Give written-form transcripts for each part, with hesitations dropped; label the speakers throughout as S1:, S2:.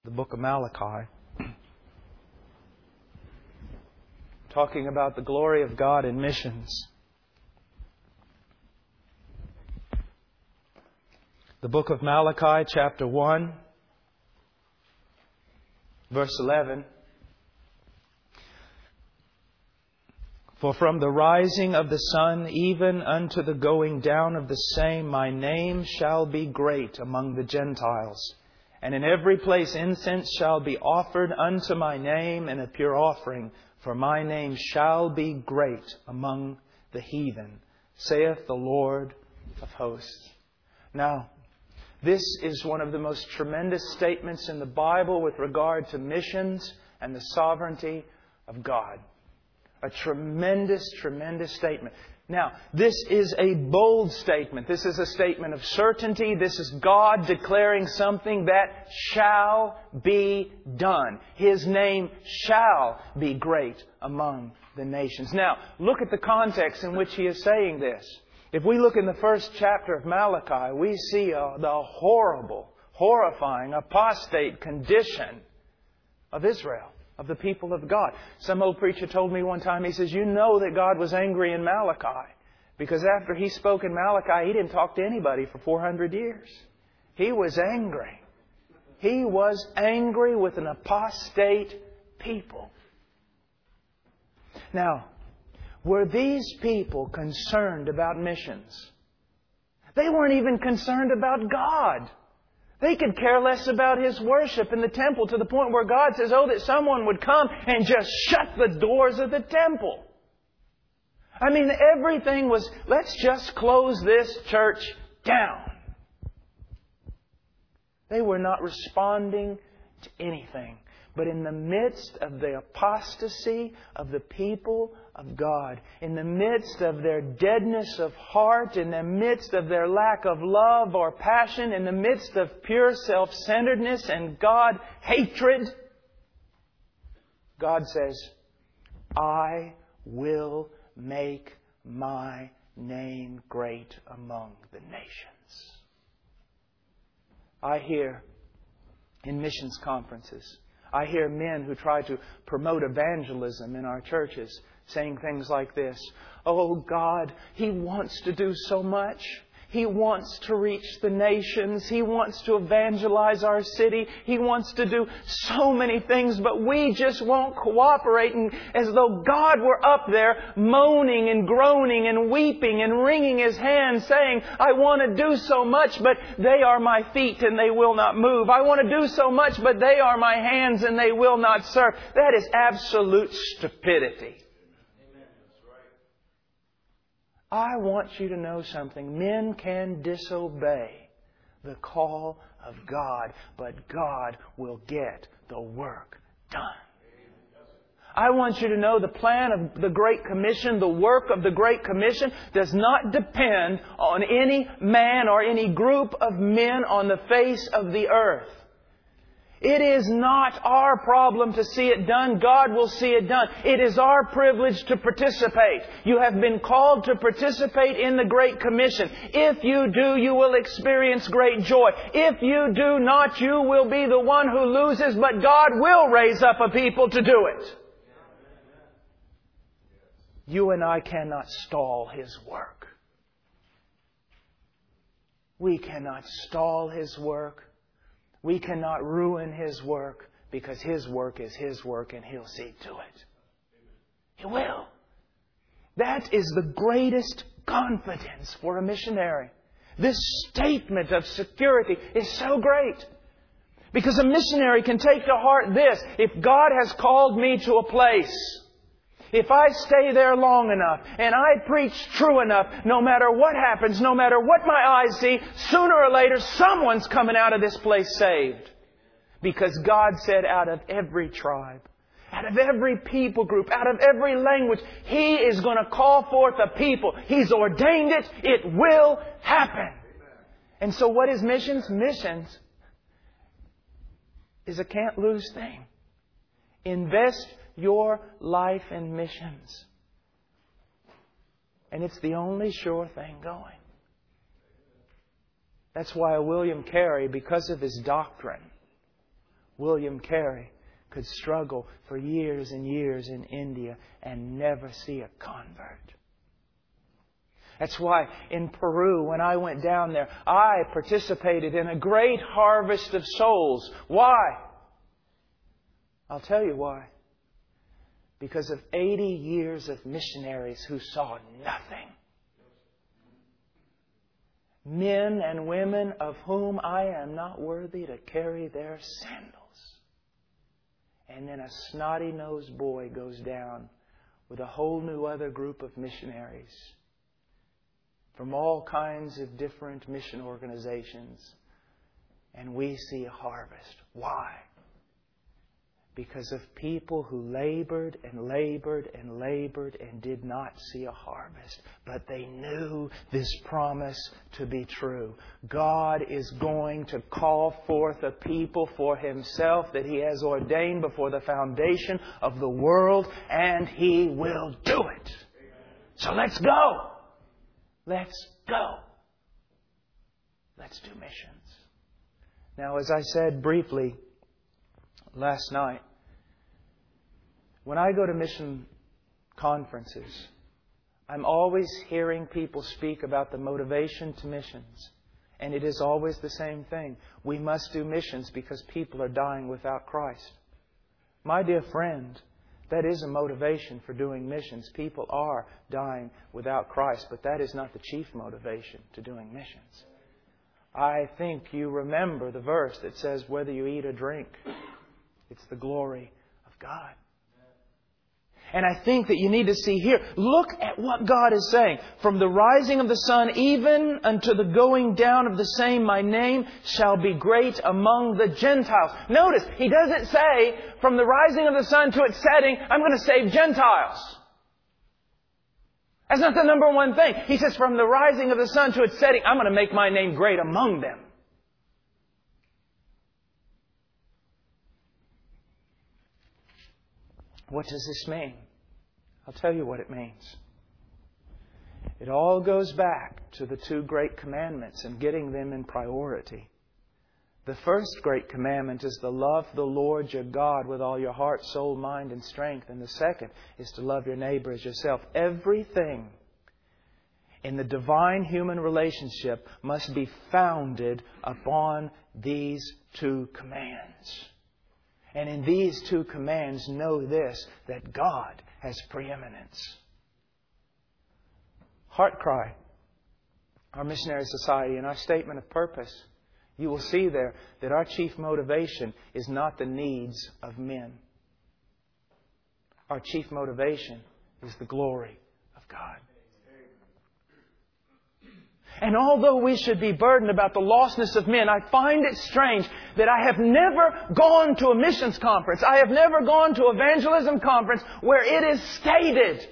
S1: the book of Malachi, talking about the glory of God in missions. The book of Malachi, chapter 1, verse 11. For from the rising of the sun even unto the going down of the same, my name shall be great among the Gentiles. And in every place incense shall be offered unto my name, and a pure offering. For my name shall be great among the heathen, saith the Lord of hosts. Now, this is one of the most tremendous statements in the Bible with regard to missions and the sovereignty of God. A tremendous, tremendous statement. Now, this is a bold statement. This is a statement of certainty. This is God declaring something that shall be done. His name shall be great among the nations. Now, look at the context in which He is saying this. If we look in the first chapter of Malachi, we see the horrible, horrifying, apostate condition of Israel, of the people of God. Some old preacher told me one time, he says, you know that God was angry in Malachi, because after He spoke in Malachi, He didn't talk to anybody for 400 years. He was angry. He was angry with an apostate people. Now, were these people concerned about missions? They weren't even concerned about God. They could care less about His worship in the temple, to the point where God says, that someone would come and just shut the doors of the temple. I mean, everything was, let's just close this church down. They were not responding to anything. But in the midst of the apostasy of the people of God, in the midst of their deadness of heart, in the midst of their lack of love or passion, in the midst of pure self-centeredness and God hatred, God says, I will make my name great among the nations. I hear in missions conferences, I hear men who try to promote evangelism in our churches saying things like this. Oh, God, He wants to do so much. He wants to reach the nations. He wants to evangelize our city. He wants to do so many things, but we just won't cooperate. And as though God were up there moaning and groaning and weeping and wringing His hands saying, I want to do so much, but they are my feet and they will not move. I want to do so much, but they are my hands and they will not serve. That is absolute stupidity. I want you to know something. Men can disobey the call of God, but God will get the work done. I want you to know the plan of the Great Commission, the work of the Great Commission, does not depend on any man or any group of men on the face of the earth. It is not our problem to see it done. God will see it done. It is our privilege to participate. You have been called to participate in the Great Commission. If you do, you will experience great joy. If you do not, you will be the one who loses, but God will raise up a people to do it. You and I cannot stall His work. We cannot stall His work. We cannot ruin His work, because His work is His work and He'll see to it. He will. That is the greatest confidence for a missionary. This statement of security is so great. Because a missionary can take to heart this: if God has called me to a place, if I stay there long enough and I preach true enough, no matter what happens, no matter what my eyes see, sooner or later someone's coming out of this place saved. Because God said out of every tribe, out of every people group, out of every language, He is going to call forth a people. He's ordained it. It will happen. And so what is missions? Missions is a can't-lose thing. Invest your life in missions. And it's the only sure thing going. That's why William Carey, because of his doctrine, William Carey could struggle for years and years in India and never see a convert. That's why in Peru, when I went down there, I participated in a great harvest of souls. Why? I'll tell you why. Because of 80 years of missionaries who saw nothing. Men and women of whom I am not worthy to carry their sandals. And then a snotty-nosed boy goes down with a whole new other group of missionaries from all kinds of different mission organizations. And we see a harvest. Why? Because of people who labored and labored and labored and did not see a harvest. But they knew this promise to be true. God is going to call forth a people for Himself that He has ordained before the foundation of the world, and He will do it. So let's go. Let's go. Let's do missions. Now, as I said briefly last night, when I go to mission conferences, I'm always hearing people speak about the motivation to missions. And it is always the same thing. We must do missions because people are dying without Christ. My dear friend, that is a motivation for doing missions. People are dying without Christ, but that is not the chief motivation to doing missions. I think you remember the verse that says, whether you eat or drink, it's the glory of God. And I think that you need to see here, look at what God is saying. From the rising of the sun even unto the going down of the same, my name shall be great among the Gentiles. Notice, He doesn't say, from the rising of the sun to its setting, I'm going to save Gentiles. That's not the number one thing. He says, from the rising of the sun to its setting, I'm going to make my name great among them. What does this mean? I'll tell you what it means. It all goes back to the two great commandments and getting them in priority. The first great commandment is to love the Lord your God with all your heart, soul, mind, and strength. And the second is to love your neighbor as yourself. Everything in the divine human relationship must be founded upon these two commands. And in these two commands, know this, that God has preeminence. Heart Cry, our missionary society, in our statement of purpose, you will see there that our chief motivation is not the needs of men. Our chief motivation is the glory of God. And although we should be burdened about the lostness of men, I find it strange that I have never gone to a missions conference. I have never gone to an evangelism conference where it is stated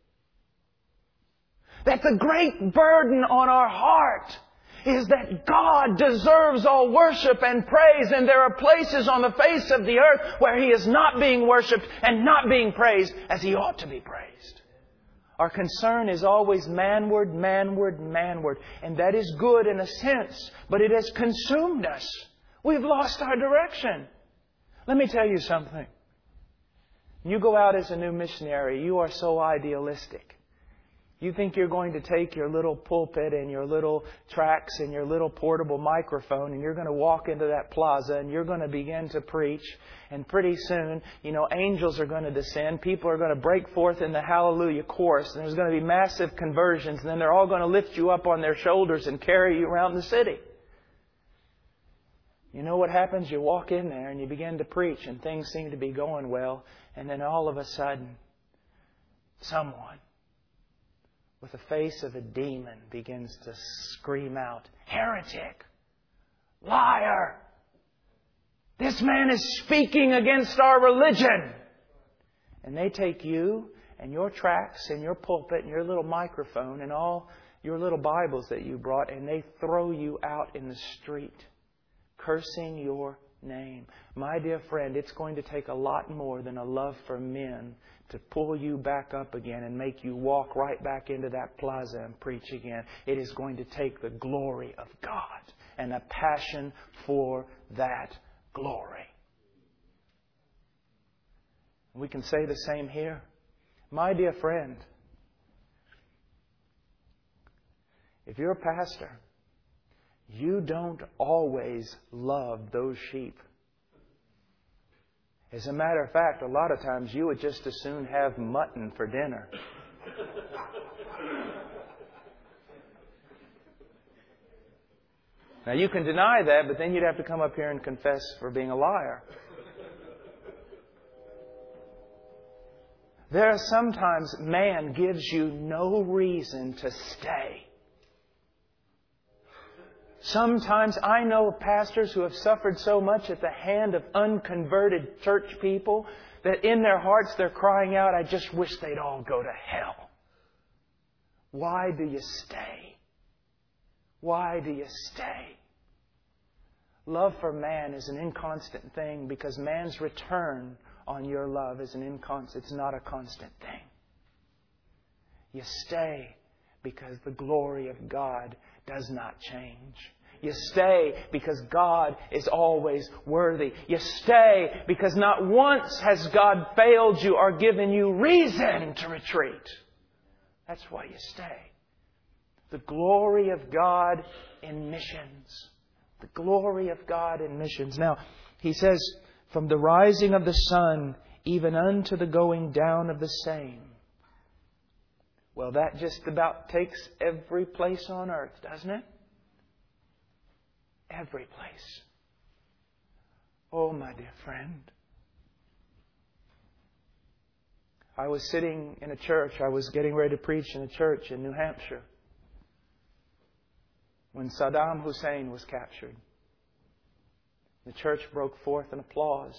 S1: that the great burden on our heart is that God deserves all worship and praise, and there are places on the face of the earth where He is not being worshipped and not being praised as He ought to be praised. Our concern is always manward, manward, manward. And that is good in a sense, but it has consumed us. We've lost our direction. Let me tell you something. You go out as a new missionary, you are so idealistic. You think you're going to take your little pulpit and your little tracts and your little portable microphone and you're going to walk into that plaza and you're going to begin to preach. And pretty soon, angels are going to descend. People are going to break forth in the Hallelujah chorus. And there's going to be massive conversions. And then they're all going to lift you up on their shoulders and carry you around the city. You know what happens? You walk in there and you begin to preach and things seem to be going well. And then all of a sudden, someone with the face of a demon begins to scream out, "Heretic! Liar! This man is speaking against our religion!" And they take you and your tracts and your pulpit and your little microphone and all your little Bibles that you brought, and they throw you out in the street, cursing your name. My dear friend, it's going to take a lot more than a love for men to pull you back up again and make you walk right back into that plaza and preach again. It is going to take the glory of God and a passion for that glory. We can say the same here. My dear friend, if you're a pastor, you don't always love those sheep. As a matter of fact, a lot of times you would just as soon have mutton for dinner. Now you can deny that, but then you'd have to come up here and confess for being a liar. There are sometimes man gives you no reason to stay. Sometimes I know of pastors who have suffered so much at the hand of unconverted church people that in their hearts they're crying out, I just wish they'd all go to hell. Why do you stay? Why do you stay? Love for man is an inconstant thing because man's return on your love is it's not a constant thing. You stay because the glory of God does not change. You stay because God is always worthy. You stay because not once has God failed you or given you reason to retreat. That's why you stay. The glory of God in missions. The glory of God in missions. Now, he says, from the rising of the sun, even unto the going down of the same. Well, that just about takes every place on earth, doesn't it? Every place. Oh, my dear friend. I was sitting in a church. I was getting ready to preach in a church in New Hampshire when Saddam Hussein was captured. The church broke forth in applause.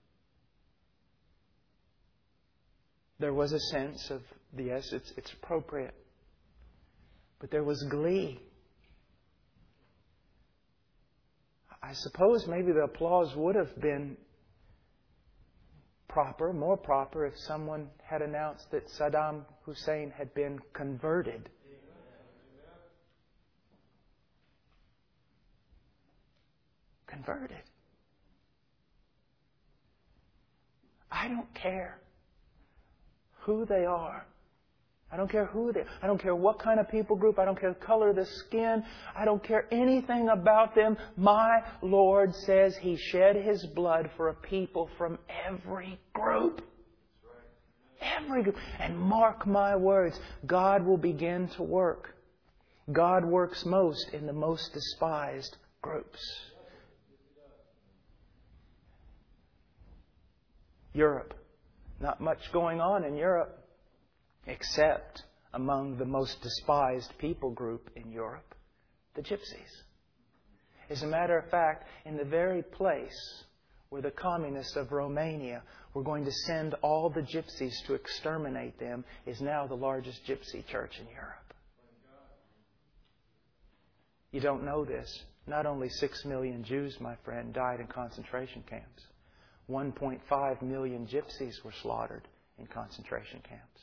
S1: There was a sense of, yes, it's appropriate. But there was glee. I suppose maybe the applause would have been proper, more proper, if someone had announced that Saddam Hussein had been converted. Converted. I don't care who they are. I don't care who they are. I don't care what kind of people group. I don't care the color of the skin. I don't care anything about them. My Lord says He shed His blood for a people from every group. Every group. And mark my words, God will begin to work. God works most in the most despised groups. Europe. Not much going on in Europe, except among the most despised people group in Europe, the Gypsies. As a matter of fact, in the very place where the communists of Romania were going to send all the Gypsies to exterminate them is now the largest Gypsy church in Europe. You don't know this. Not only 6 million Jews, my friend, died in concentration camps. 1.5 million Gypsies were slaughtered in concentration camps.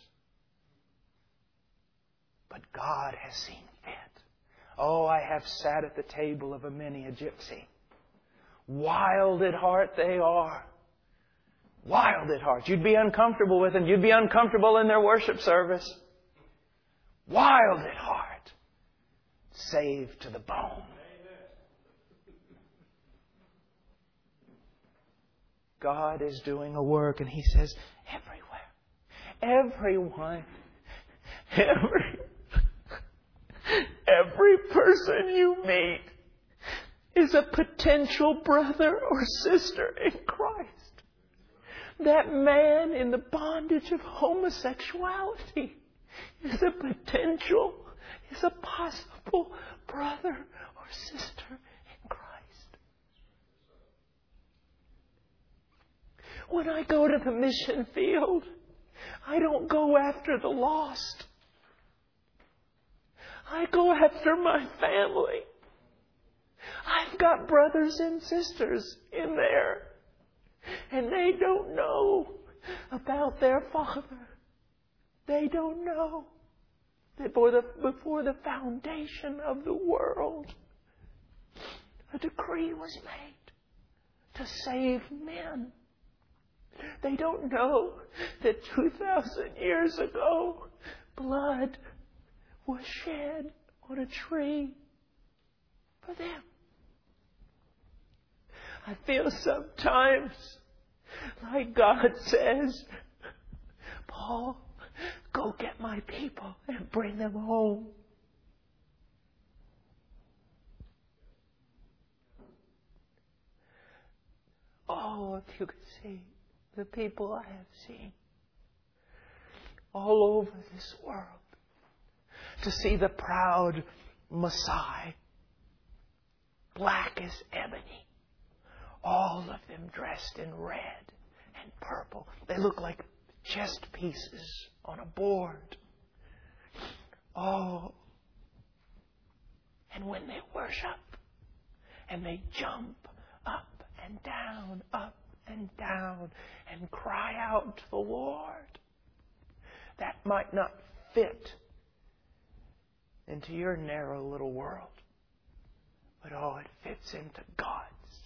S1: But God has seen fit. Oh, I have sat at the table of many a Gypsy. Wild at heart they are. Wild at heart. You'd be uncomfortable with them. You'd be uncomfortable in their worship service. Wild at heart. Saved to the bone. God is doing a work, and He says, everywhere. Everyone. Every person you meet is a potential brother or sister in Christ. That man in the bondage of homosexuality is a possible brother or sister in Christ. When I go to the mission field, I don't go after the lost. I go after my family. I've got brothers and sisters in there, and they don't know about their Father. They don't know that before the foundation of the world, a decree was made to save men.
S2: They don't know that 2,000 years ago, blood was shed on a tree for them. I feel sometimes like God says, Paul, go get my people and bring them home. Oh, if you could see the people I have seen all over this world, to see the proud Maasai, black as ebony, all of them dressed in red and purple. They look like chess pieces on a board. Oh, and when they worship and they jump up and down and cry out to the Lord, that might not fit into your narrow little world, but oh, it fits into God's.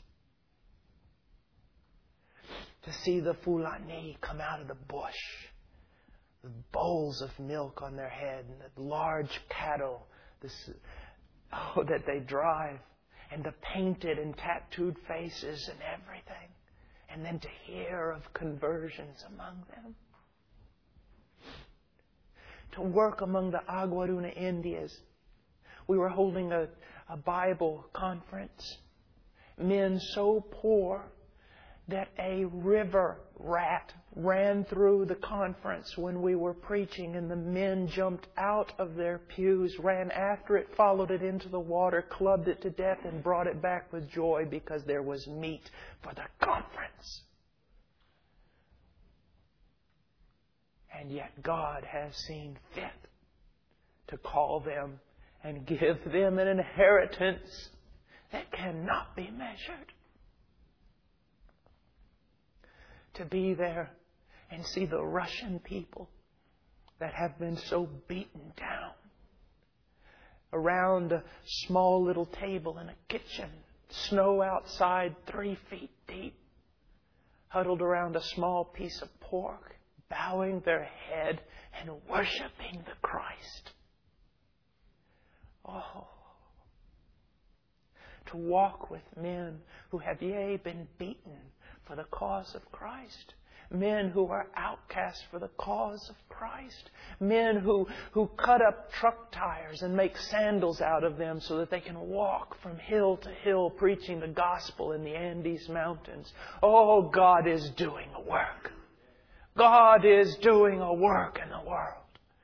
S2: To see the Fulani come out of the bush with bowls of milk on their head and the large cattle that they drive, and the painted and tattooed faces and everything, and then to hear of conversions among them. To work among the Aguaruna Indians. We were holding a Bible conference. Men so poor that a river rat ran through the conference when we were preaching, and the men jumped out of their pews, ran after it, followed it into the water, clubbed it to death, and brought it back with joy because there was meat for the conference. And yet God has seen fit to call them and give them an inheritance that cannot be measured. To be there and see the Russian people that have been so beaten down around a small little table in a kitchen, snow outside 3 feet deep, huddled around a small piece of pork, bowing their head and worshiping the Christ. Oh, to walk with men who have yea been beaten for the cause of Christ. Men who are outcasts for the cause of Christ. Men who cut up truck tires and make sandals out of them so that they can walk from hill to hill preaching the gospel in the Andes Mountains. Oh, God is doing a work. God is doing a work in the world.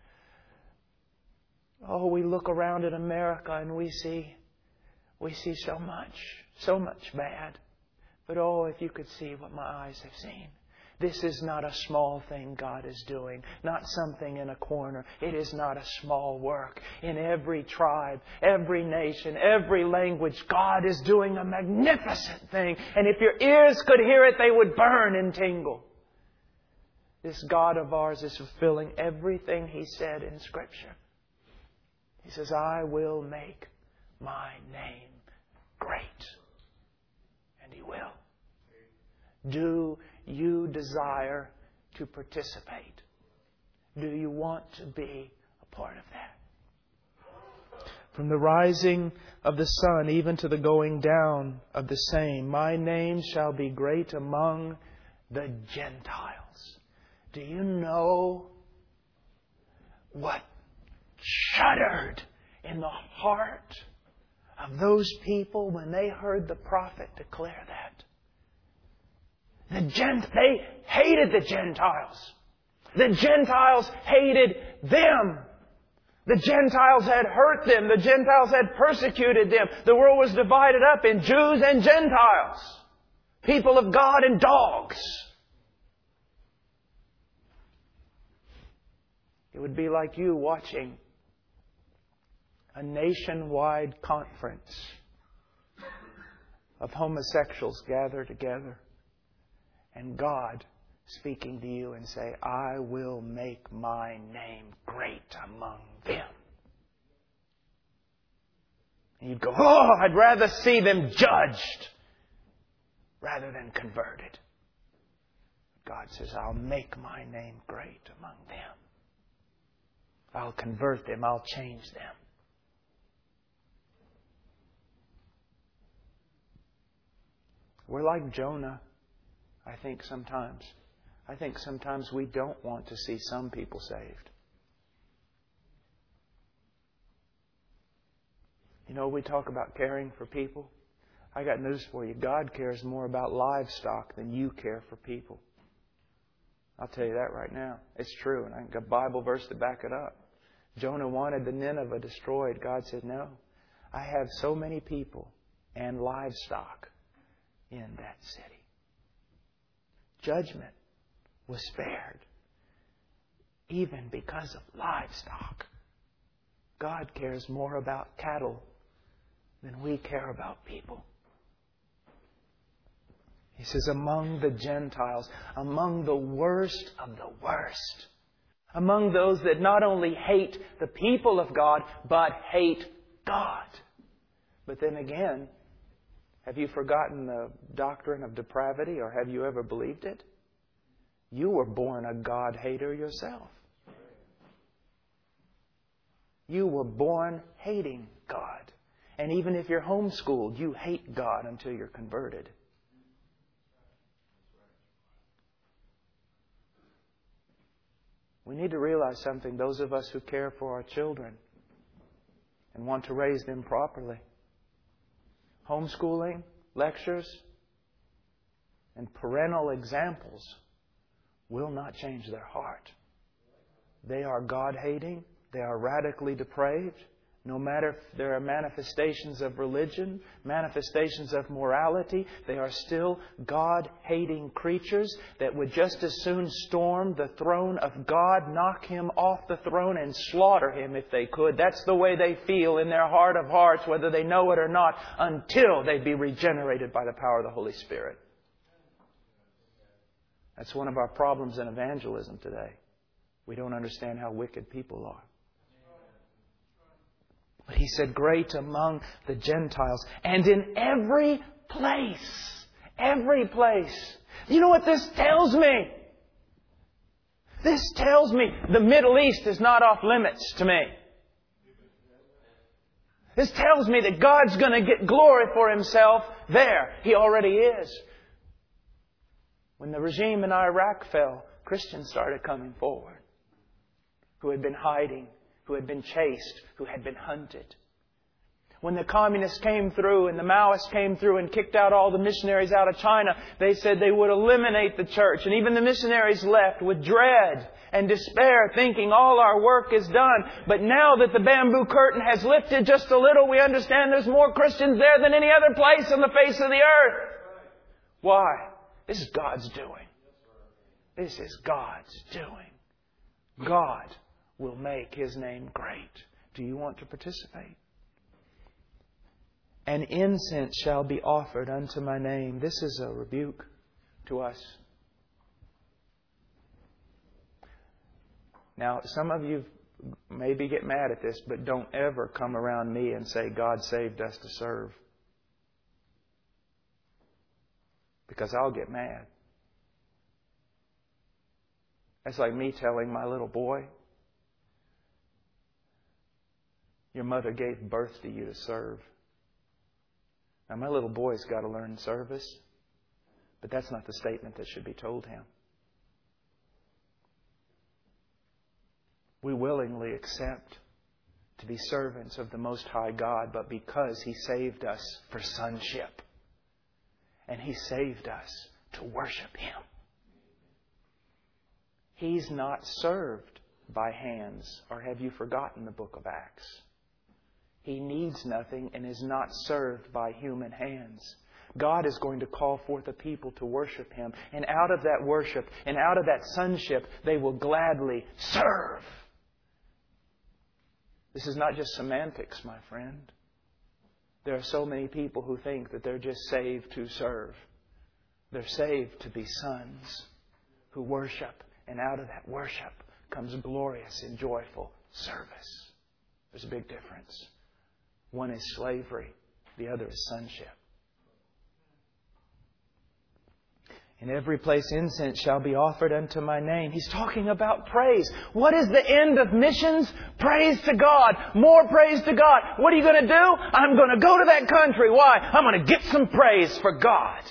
S2: Oh, we look around at America and we see so much bad. But oh, if you could see what my eyes have seen. This is not a small thing God is doing, not something in a corner. It is not a small work. In every tribe, every nation, every language, God is doing a magnificent thing. And if your ears could hear it, they would burn and tingle. This God of ours is fulfilling everything He said in Scripture. He says, I will make my name great. And He will. Do you desire to participate? Do you want to be a part of that? From the rising of the sun even to the going down of the same, my name shall be great among the Gentiles. Do you know what shuddered in the heart of those people when they heard the prophet declare that? They hated the Gentiles. The Gentiles hated them. The Gentiles had hurt them. The Gentiles had persecuted them. The world was divided up in Jews and Gentiles. People of God and dogs. It would be like you watching a nationwide conference of homosexuals gather together. And God speaking to you and say, I will make my name great among them. And you'd go, oh, I'd rather see them judged rather than converted. God says, I'll make my name great among them. I'll convert them. I'll change them. We're like Jonah, I think sometimes. I think sometimes we don't want to see some people saved. You know, we talk about caring for people. I got news for you. God cares more about livestock than you care for people. I'll tell you that right now. It's true, and I got a Bible verse to back it up. Jonah wanted the Nineveh destroyed. God said, no, I have so many people and livestock in that city. Judgment was spared, even because of livestock. God cares more about cattle than we care about people. He says, among the Gentiles, among the worst of the worst, among those that not only hate the people of God, but hate God. But then again, have you forgotten the doctrine of depravity, or have you ever believed it? You were born a God-hater yourself. You were born hating God. And even if you're homeschooled, you hate God until you're converted. We need to realize something, those of us who care for our children and want to raise them properly. Homeschooling, lectures, and parental examples will not change their heart. They are God-hating. They are radically depraved. No matter if there are manifestations of religion, manifestations of morality, they are still God-hating creatures that would just as soon storm the throne of God, knock Him off the throne, and slaughter Him if they could. That's the way they feel in their heart of hearts, whether they know it or not, until they be regenerated by the power of the Holy Spirit. That's one of our problems in evangelism today. We don't understand how wicked people are. But He said, great among the Gentiles. And in every place. Every place. You know what this tells me? This tells me the Middle East is not off limits to me. This tells me that God's going to get glory for Himself there. He already is. When the regime in Iraq fell, Christians started coming forward who had been hiding, who had been chased, who had been hunted. When the communists came through and the Maoists came through and kicked out all the missionaries out of China, they said they would eliminate the church. And even the missionaries left with dread and despair, thinking all our work is done. But now that the bamboo curtain has lifted just a little, we understand there's more Christians there than any other place on the face of the earth. Why? This is God's doing. This is God's doing. God will make His name great. Do you want to participate? And incense shall be offered unto my name. This is a rebuke to us. Now, some of you maybe get mad at this, but don't ever come around me and say, God saved us to serve. Because I'll get mad. That's like me telling my little boy, your mother gave birth to you to serve. Now, my little boy's got to learn service, but that's not the statement that should be told him. We willingly accept to be servants of the Most High God, but because He saved us for sonship. And He saved us to worship Him. He's not served by hands. Or have you forgotten the book of Acts? He needs nothing and is not served by human hands. God is going to call forth a people to worship Him. And out of that worship and out of that sonship, they will gladly serve. This is not just semantics, my friend. There are so many people who think that they're just saved to serve. They're saved to be sons who worship. And out of that worship comes glorious and joyful service. There's a big difference. One is slavery. The other is sonship.
S1: In every place incense shall be offered unto my name. He's talking about praise. What is the end of missions? Praise to God. More praise to God. What are you going to do? I'm going to go to that country. Why? I'm going to get some praise for God.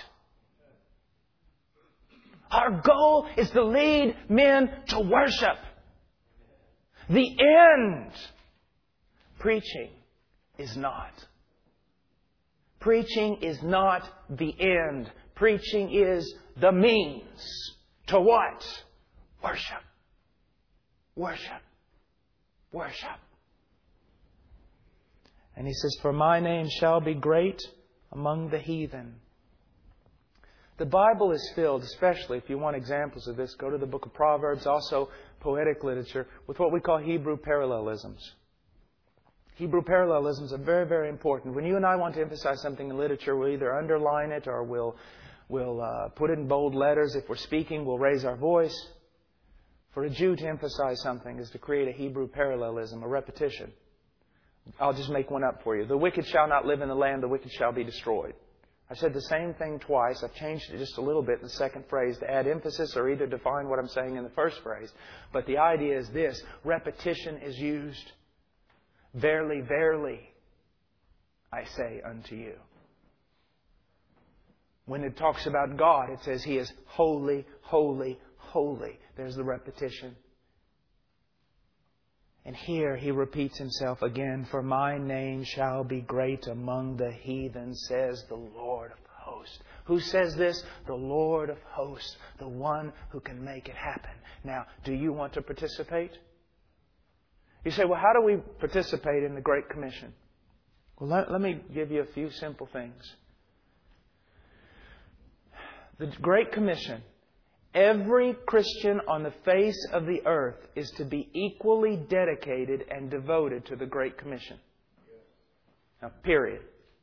S1: Our goal is to lead men to worship. The end. Preaching is not. Preaching is not the end. Preaching is the means to what? Worship. Worship. Worship. And he says, for my name shall be great among the heathen. The Bible is filled, especially if you want examples of this, go to the book of Proverbs, also poetic literature, with what we call Hebrew parallelisms. Hebrew parallelisms are very, very important. When you and I want to emphasize something in literature, we'll either underline it or we'll put it in bold letters. If we're speaking, we'll raise our voice. For a Jew to emphasize something is to create a Hebrew parallelism, a repetition. I'll just make one up for you. The wicked shall not live in the land, the wicked shall be destroyed. I said the same thing twice. I've changed it just a little bit in the second phrase to add emphasis or either define what I'm saying in the first phrase. But the idea is this. Repetition is used. Verily, verily, I say unto you. When it talks about God, it says He is holy, holy, holy. There's the repetition. And here He repeats Himself again. For my name shall be great among the heathen, says the Lord of hosts. Who says this? The Lord of hosts. The one who can make it happen. Now, do you want to participate? You say, well, how do we participate in the Great Commission? Well, let me give you a few simple things. The Great Commission. Every Christian on the face of the earth is to be equally dedicated and devoted to the Great Commission. Now, period.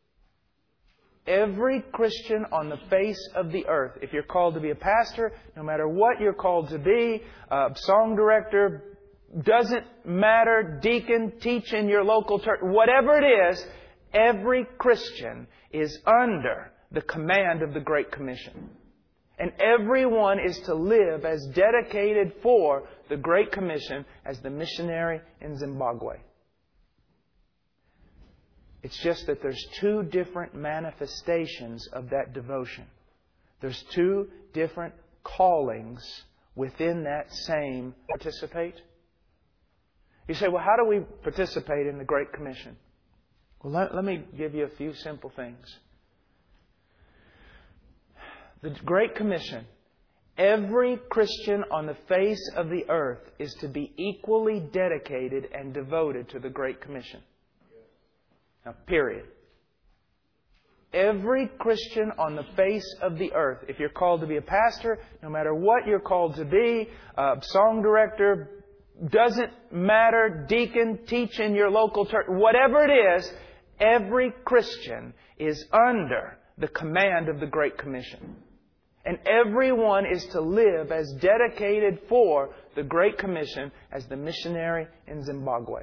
S1: Every Christian on the face of the earth, if you're called to be a pastor, no matter what you're called to be, a song director, doesn't matter, deacon, teach in your local church, whatever it is, every Christian is under the command of the Great Commission. And everyone is to live as dedicated for the Great Commission as the missionary in Zimbabwe. It's just that there's two different manifestations of that devotion. There's two different callings within that same participate. You say, well, how do we participate in the Great Commission? Well, let me give you a few simple things. The Great Commission, every Christian on the face of the earth is to be equally dedicated and devoted to the Great Commission. Now, period. Every Christian on the face of the earth, if you're called to be a pastor, no matter what you're called to be, a song director, doesn't matter, deacon, teach in your local church, whatever it is, every Christian is under the command of the Great Commission. And everyone is to live as dedicated for the Great Commission as the missionary in Zimbabwe.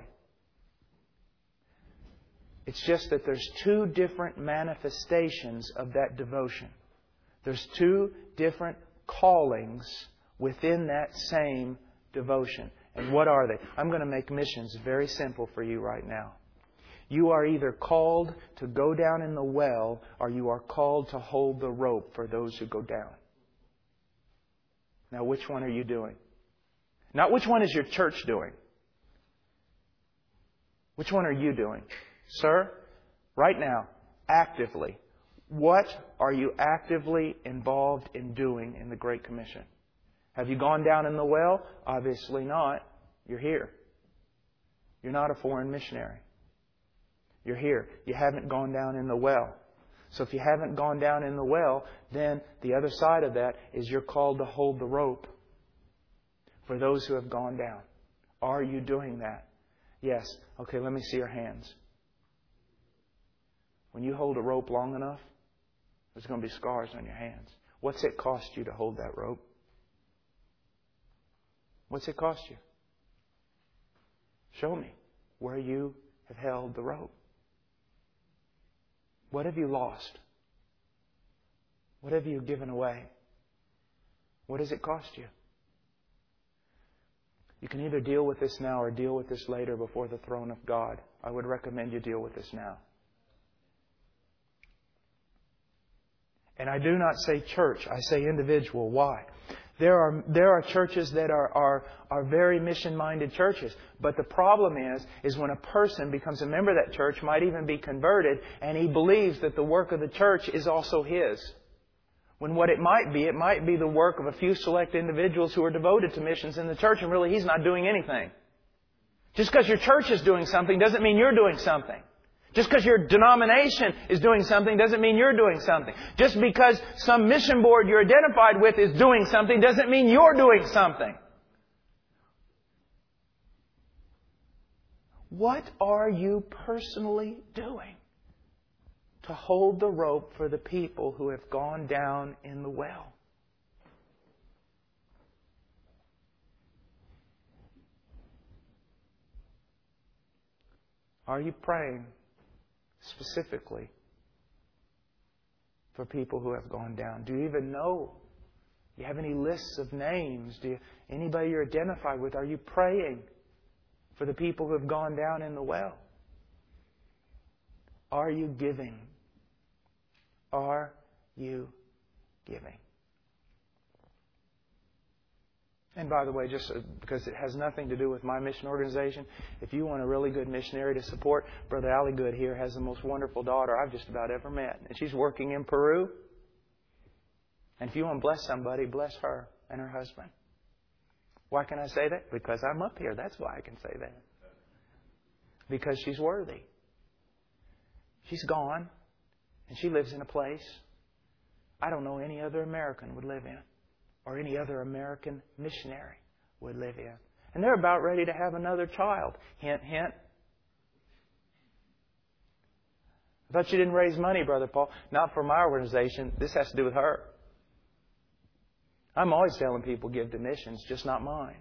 S1: It's just that there's two different manifestations of that devotion. There's two different callings within that same devotion. And what are they? I'm going to make missions very simple for you right now. You are either called to go down in the well or you are called to hold the rope for those who go down. Now, which one are you doing? Not which one is your church doing. Which one are you doing? Sir, right now, actively, what are you actively involved in doing in the Great Commission? Have you gone down in the well? Obviously not. You're here. You're not a foreign missionary. You're here. You haven't gone down in the well. So if you haven't gone down in the well, then the other side of that is you're called to hold the rope for those who have gone down. Are you doing that? Yes. Okay, let me see your hands. When you hold a rope long enough, there's going to be scars on your hands. What's it cost you to hold that rope? What's it cost you? Show me where you have held the rope. What have you lost? What have you given away? What does it cost you? You can either deal with this now or deal with this later before the throne of God. I would recommend you deal with this now. And I do not say church, I say individual. Why? There are churches that are very mission-minded churches. But the problem is when a person becomes a member of that church, might even be converted, and he believes that the work of the church is also his. When what it might be the work of a few select individuals who are devoted to missions in the church, and really he's not doing anything. Just because your church is doing something doesn't mean you're doing something. Just because your denomination is doing something doesn't mean you're doing something. Just because some mission board you're identified with is doing something doesn't mean you're doing something. What are you personally doing to hold the rope for the people who have gone down in the well? Are you praying specifically for people who have gone down? Do you even know? Do you have any lists of names? Anybody you're identified with? Are you praying for the people who have gone down in the well? Are you giving? Are you giving? And by the way, just because it has nothing to do with my mission organization, if you want a really good missionary to support, Brother Ali Good here has the most wonderful daughter I've just about ever met. And she's working in Peru. And if you want to bless somebody, bless her and her husband. Why can I say that? Because I'm up here. That's why I can say that. Because she's worthy. She's gone. And she lives in a place I don't know any other American would live in. Or any other American missionary would live in. And they're about ready to have another child. Hint, hint. I thought you didn't raise money, Brother Paul. Not for my organization. This has to do with her. I'm always telling people give to missions, just not mine.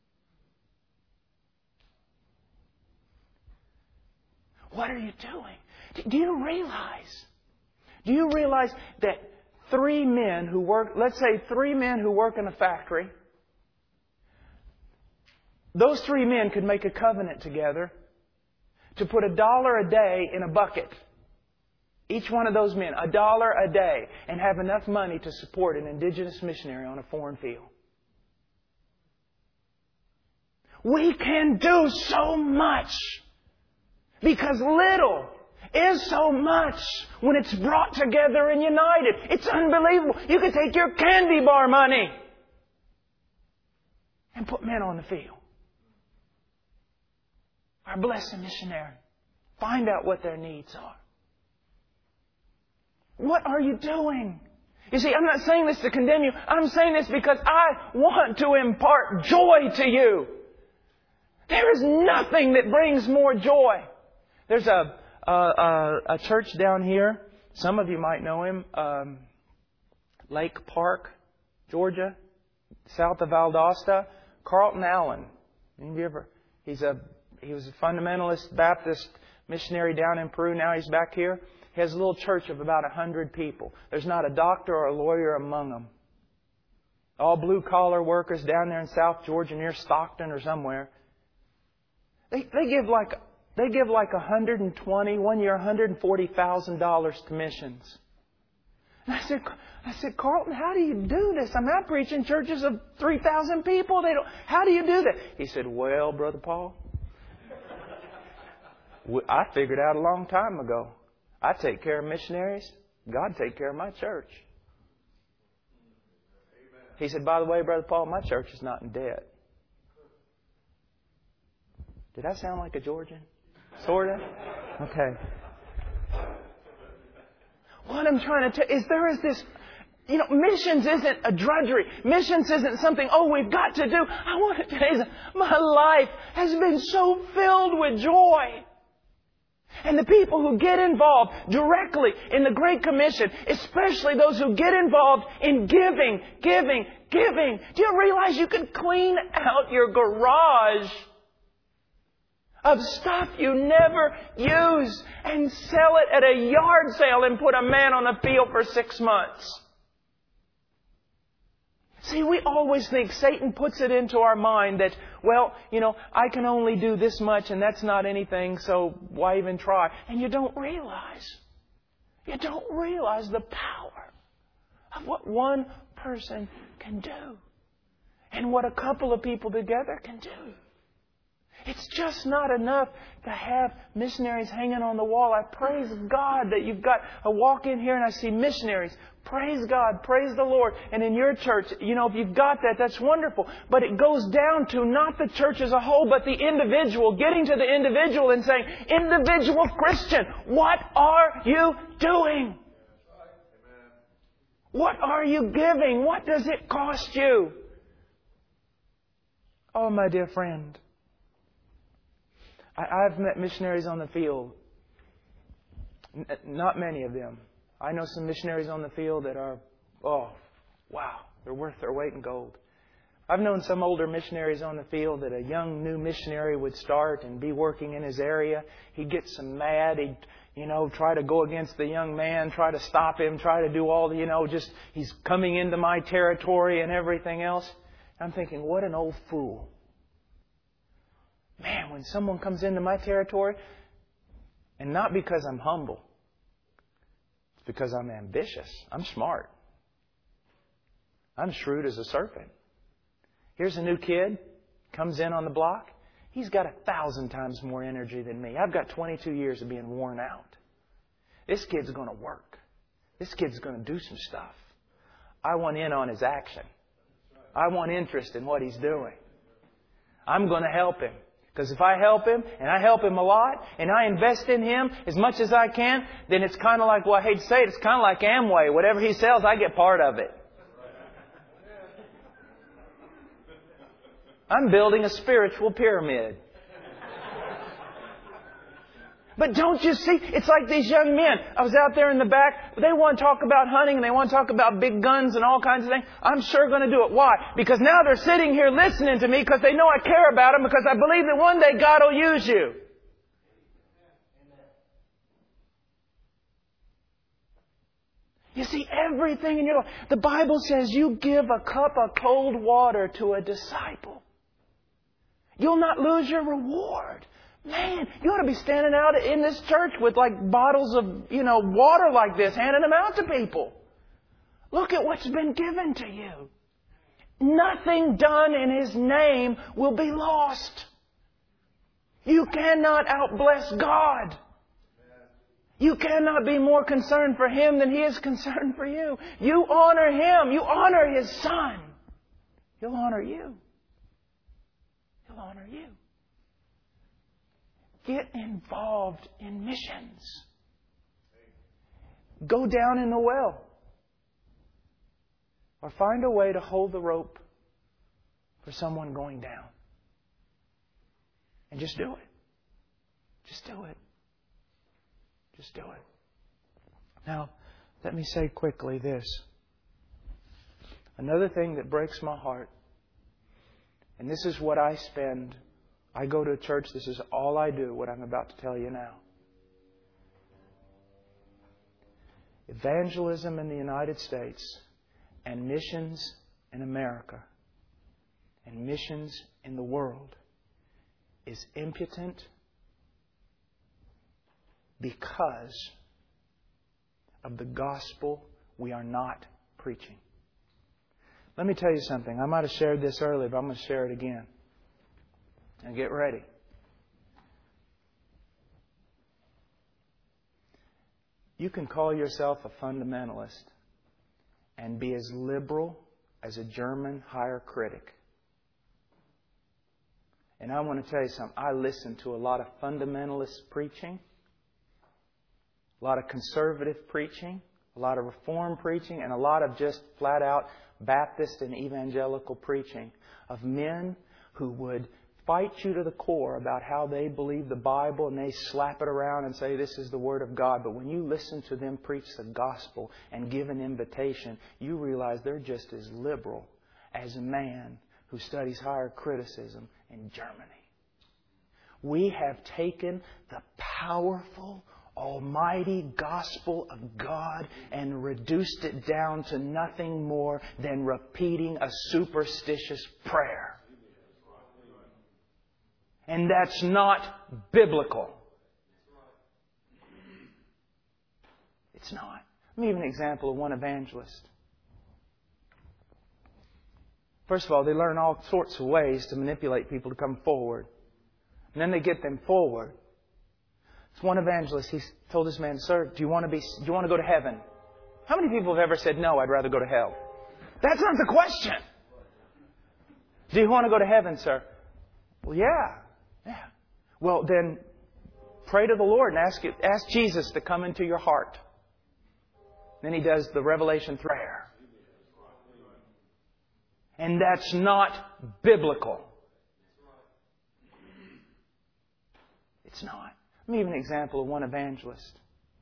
S1: What are you doing? Do you realize that 3 men who work, let's say 3 men who work in a factory, those 3 men could make a covenant together to put $1 a day in a bucket. Each one of those men, $1 a day, and have enough money to support an indigenous missionary on a foreign field. We can do so much because little is so much when it's brought together and united. It's unbelievable. You could take your candy bar money and put men on the field. Or bless a missionary. Find out what their needs are. What are you doing? You see, I'm not saying this to condemn you. I'm saying this because I want to impart joy to you. There is nothing that brings more joy. There's a church down here. Some of you might know him. Lake Park, Georgia, south of Valdosta. Carlton Allen. Any of you ever? He was a fundamentalist Baptist missionary down in Peru. Now he's back here. He has a little church of about 100 people. There's not a doctor or a lawyer among them. All blue-collar workers down there in South Georgia near Stockton or somewhere. They give like $120, one year $140,000 to missions. And I said, Carlton, how do you do this? I'm out preaching churches of 3,000 people. How do you do that? He said, well, Brother Paul, I figured out a long time ago. I take care of missionaries. God take care of my church. He said, by the way, Brother Paul, my church is not in debt. Did I sound like a Georgian? Sort of? Okay. What I'm trying to tell is there is this, missions isn't a drudgery. Missions isn't something, we've got to do. I want to tell you, my life has been so filled with joy. And the people who get involved directly in the Great Commission, especially those who get involved in giving. Do you realize you can clean out your garage of stuff you never use and sell it at a yard sale and put a man on the field for 6 months?
S2: See, we always think Satan puts it into our mind that, well, I can only do this much and that's not anything, so why even try? And you don't realize the power of what one person can do and what a couple of people together can do. It's just not enough to have missionaries hanging on the wall. I praise God that I walk in here and I see missionaries. Praise God, praise the Lord. And in your church, if you've got that, that's wonderful. But it goes down to not the church as a whole, but the individual. Getting to the individual and saying, individual Christian, what are you doing? What are you giving? What does it cost you? Oh, my dear friend. I've met missionaries on the field. Not many of them. I know some missionaries on the field that are, they're worth their weight in gold. I've known some older missionaries on the field that a young new missionary would start and be working in his area. He'd get some mad. He'd, try to go against the young man, try to stop him, try to do all the, he's coming into my territory and everything else. I'm thinking, what an old fool. Man, when someone comes into my territory, and not because I'm humble, it's because I'm ambitious. I'm smart. I'm shrewd as a serpent. Here's a new kid, comes in on the block. He's got 1,000 times more energy than me. I've got 22 years of being worn out. This kid's going to work. This kid's going to do some stuff. I want in on his action. I want interest in what he's doing. I'm going to help him. Because if I help him, and I help him a lot, and I invest in him as much as I can, then it's kind of like, I hate to say it, it's kind of like Amway. Whatever he sells, I get part of it. I'm building a spiritual pyramid. But don't you see? It's like these young men. I was out there in the back. They want to talk about hunting and they want to talk about big guns and all kinds of things. I'm sure going to do it. Why? Because now they're sitting here listening to me because they know I care about them, because I believe that one day God will use you. You see, everything in your life. The Bible says you give a cup of cold water to a disciple. You'll not lose your reward. Man, you ought to be standing out in this church with bottles of, water like this, handing them out to people. Look at what's been given to you. Nothing done in His name will be lost. You cannot outbless God. You cannot be more concerned for Him than He is concerned for you. You honor Him. You honor His Son. He'll honor you. He'll honor you. Get involved in missions. Go down in the well. Or find a way to hold the rope for someone going down. And just do it. Just do it. Just do it. Now, let me say quickly this. Another thing that breaks my heart, and this is what I spend. I go to a church, this is all I do, what I'm about to tell you now. Evangelism in the United States and missions in America and missions in the world is impotent because of the gospel we are not preaching. Let me tell you something. I might have shared this earlier, but I'm going to share it again. Now get ready. You can call yourself a fundamentalist and be as liberal as a German higher critic. And I want to tell you something. I listen to a lot of fundamentalist preaching, a lot of conservative preaching, a lot of reform preaching, and a lot of just flat out Baptist and evangelical preaching of men who would fight you to the core about how they believe the Bible, and they slap it around and say this is the Word of God. But when you listen to them preach the gospel and give an invitation, you realize they're just as liberal as a man who studies higher criticism in Germany. We have taken the powerful,
S1: almighty gospel of God and reduced it down to nothing more than repeating a superstitious prayer. And that's not biblical. It's not. Let me give an example of one evangelist. First of all, they learn all sorts of ways to manipulate people to come forward. And then they get them forward. It's one evangelist. He told this man, "Sir, do you want to go to heaven?" How many people have ever said, "No, I'd rather go to hell"? That's not the question. Do you want to go to heaven, sir? Well, yeah. Well, then pray to the Lord and ask Jesus to come into your heart. Then he does the Revelation prayer. And that's not biblical. It's not. Let me give an example of one evangelist.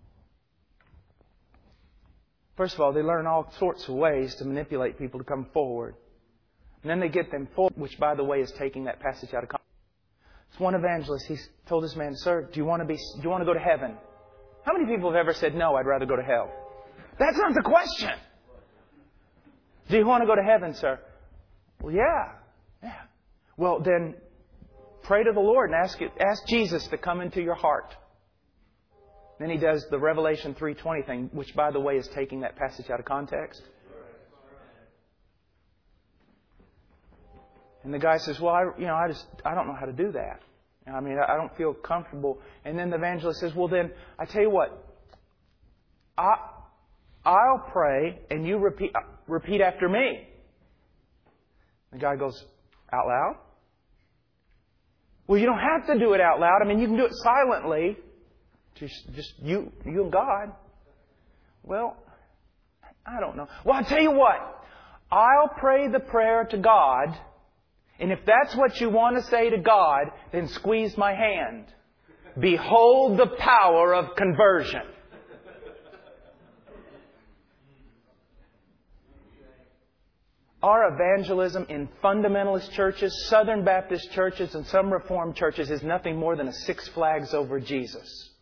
S1: First of all, they learn all sorts of ways to manipulate people to come forward. And then they get them forward, which, by the way, is taking that passage out of context. It's one evangelist. He told this man, "Sir, do you want to go to heaven?" How many people have ever said, "No, I'd rather go to hell"? That's not the question. Do you want to go to heaven, sir? Well, yeah. Well, then pray to the Lord and ask Jesus to come into your heart. Then he does the Revelation 3:20 thing, which, by the way, is taking that passage out of context. And the guy says, "Well, I don't know how to do that. I don't feel comfortable." And then the evangelist says, "Well, then I tell you what, I'll pray and you repeat after me." The guy goes, "Out loud?" "Well, you don't have to do it out loud. You can do it silently. Just you and God." "Well, I don't know." "Well, I'll tell you what. I'll pray the prayer to God, and if that's what you want to say to God, then squeeze my hand. Behold the power of conversion." Our evangelism in fundamentalist churches, Southern Baptist churches, and some Reformed churches is nothing more than a Six Flags over Jesus.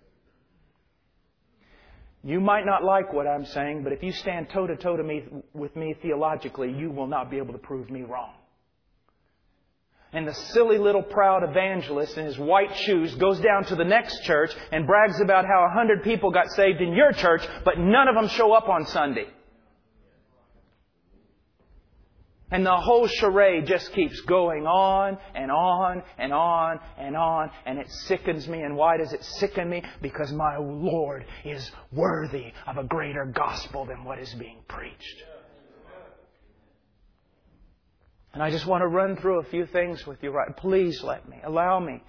S1: You might not like what I'm saying, but if you stand toe-to-toe with me theologically, you will not be able to prove me wrong. And the silly little proud evangelist in his white shoes goes down to the next church and brags about how 100 people got saved in your church, but none of them show up on Sunday. And the whole charade just keeps going on and on and on and on. And it sickens me. And why does it sicken me? Because my Lord is worthy of a greater gospel than what is being preached. And I just want to run through a few things with you. Right? Please allow me.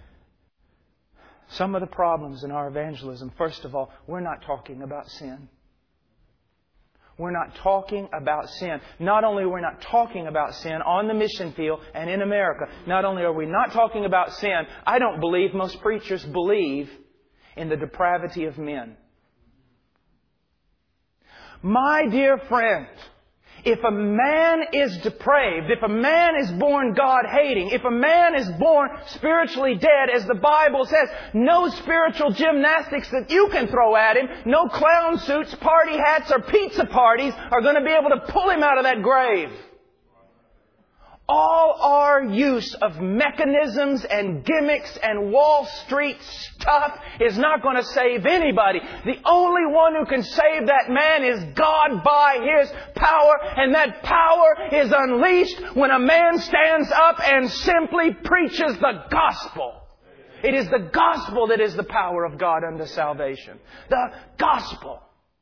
S1: Some of the problems in our evangelism. First of all, we're not talking about sin. We're not talking about sin. Not only are we not talking about sin on the mission field and in America, not only are we not talking about sin, I don't believe most preachers believe in the depravity of men. My dear friend, if a man is depraved, if a man is born God-hating, if a man is born spiritually dead, as the Bible says, no spiritual gymnastics that you can throw at him, no clown suits, party hats, or pizza parties are going to be able to pull him out of that grave. All our use of mechanisms and gimmicks and Wall Street stuff is not going to save anybody. The only one who can save that man is God by His power, and that power is unleashed when a man stands up and simply preaches the gospel. It is the gospel that is the power of God unto salvation. The gospel.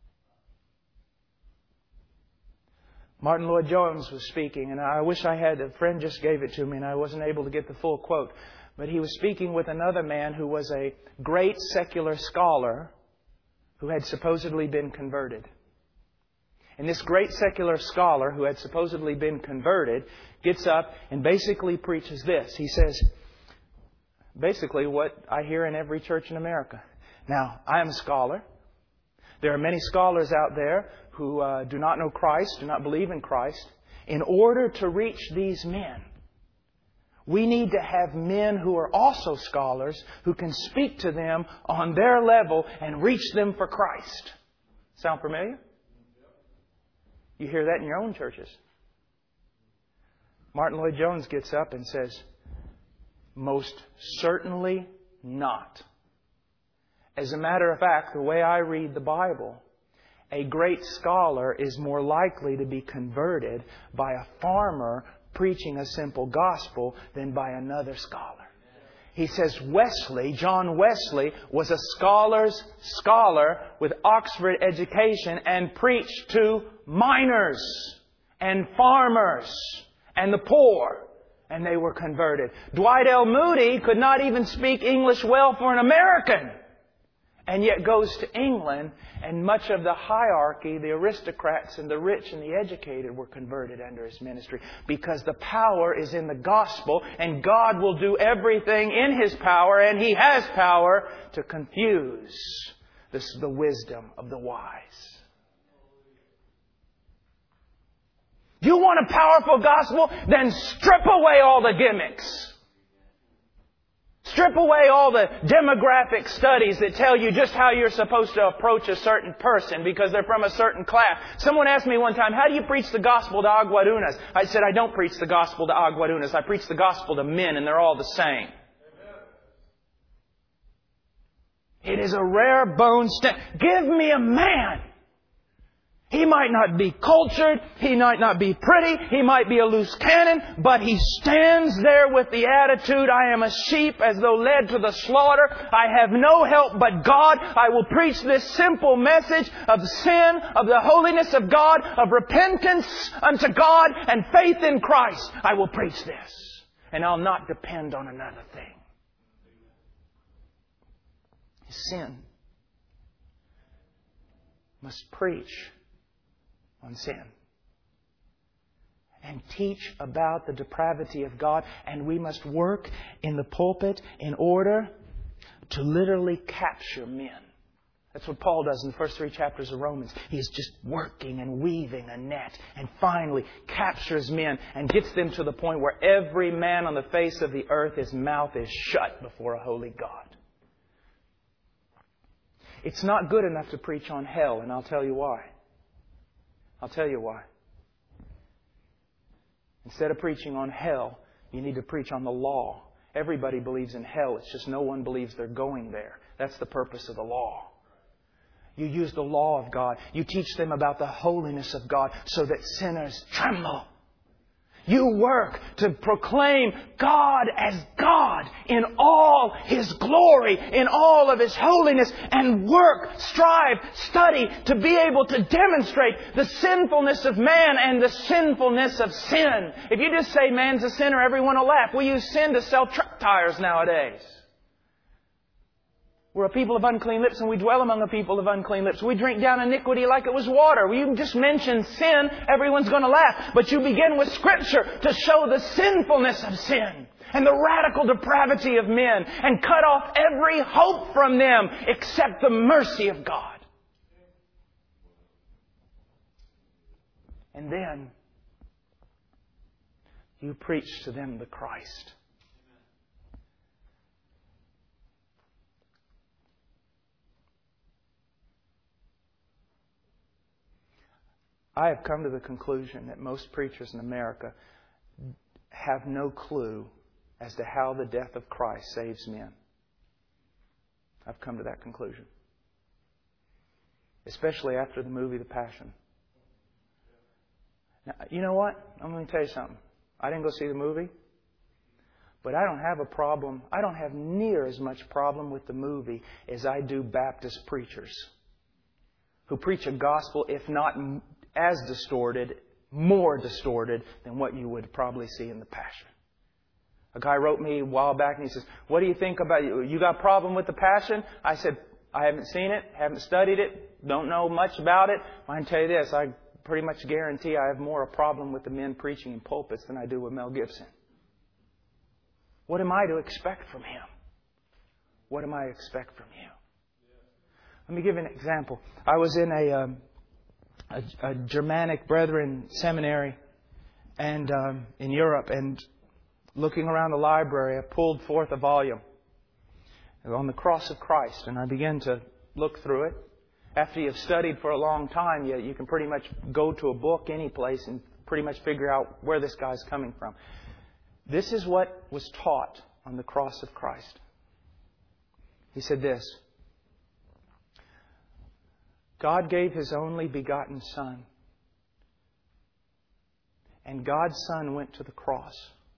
S1: Martin Lloyd-Jones was speaking, and I wish I had, a friend just gave it to me and I wasn't able to get the full quote. But he was speaking with another man who was a great secular scholar who had supposedly been converted. And this great secular scholar who had supposedly been converted gets up and basically preaches this. He says, basically what I hear in every church in America. Now, I am a scholar. There are many scholars out there who do not know Christ, do not believe in Christ. In order to reach these men, We need to have men who are also scholars who can speak to them on their level and reach them for Christ. Sound familiar? You hear that in your own churches. Martin Lloyd-Jones gets up and says, most certainly not. As a matter of fact, the way I read the Bible, a great scholar is more likely to be converted by a farmer preaching a simple gospel than by another scholar. He says Wesley, John Wesley, was a scholar's scholar with Oxford education and preached to miners and farmers and the poor, and they were converted. Dwight L. Moody could not even speak English well for an American, and yet goes to England, and much of the hierarchy, the aristocrats and the rich and the educated, were converted under his ministry. Because the power is in the gospel, and God will do everything in His power, and He has power to confuse the wisdom of the wise. You want a powerful gospel? Then strip away all the gimmicks. Strip away all the demographic studies that tell you just how you're supposed to approach a certain person because they're from a certain class. Someone asked me one time, how do you preach the gospel to Aguadunas? I said, I don't preach the gospel to Aguadunas. I preach the gospel to men, and they're all the same. It is a rare bone Give me a man. He might not be cultured, he might not be pretty, he might be a loose cannon, but he stands there with the attitude, I am a sheep as though led to the slaughter. I have no help but God. I will preach this simple message of sin, of the holiness of God, of repentance unto God and faith in Christ. I will preach this, and I'll not depend on another thing. Sin must preach on sin and teach about the depravity of God, and we must work in the pulpit in order to literally capture men. That's what Paul does in the first 3 chapters of Romans. He is just working and weaving a net and finally captures men and gets them to the point where every man on the face of the earth, his mouth is shut before a holy God. It's not good enough to preach on hell, and I'll tell you why. I'll tell you why. Instead of preaching on hell, you need to preach on the law. Everybody believes in hell. It's just no one believes they're going there. That's the purpose of the law. You use the law of God. You teach them about the holiness of God so that sinners tremble. You work to proclaim God as God in all His glory, in all of His holiness, and work, strive, study to be able to demonstrate the sinfulness of man and the sinfulness of sin. If you just say man's a sinner, everyone will laugh. We use sin to sell truck tires nowadays. We're a people of unclean lips, and we dwell among a people of unclean lips. We drink down iniquity like it was water. You just mention sin, everyone's going to laugh. But you begin with Scripture to show the sinfulness of sin and the radical depravity of men and cut off every hope from them except the mercy of God. And then you preach to them the Christ. I have come to the conclusion that most preachers in America have no clue as to how the death of Christ saves men. I've come to that conclusion. Especially after the movie The Passion. Now, you know what? I'm going to tell you something. I didn't go see the movie, but I don't have a problem. I don't have near as much problem with the movie as I do Baptist preachers who preach a gospel, if not as distorted, more distorted than what you would probably see in The Passion. A guy wrote me a while back and he says, what do you think about it? You got a problem with The Passion? I said, I haven't seen it, haven't studied it, don't know much about it. I can tell you this, I pretty much guarantee I have more a problem with the men preaching in pulpits than I do with Mel Gibson. What am I to expect from him? What am I to expect from you? Let me give you an example. I was in a Germanic Brethren seminary and in Europe, and looking around the library, I pulled forth a volume on the cross of Christ, and I began to look through it. After you've studied for a long time, you can pretty much go to a book any place and pretty much figure out where this guy's coming from. This is what was taught on the cross of Christ. He said this: God gave His only begotten Son, and God's Son went to the cross.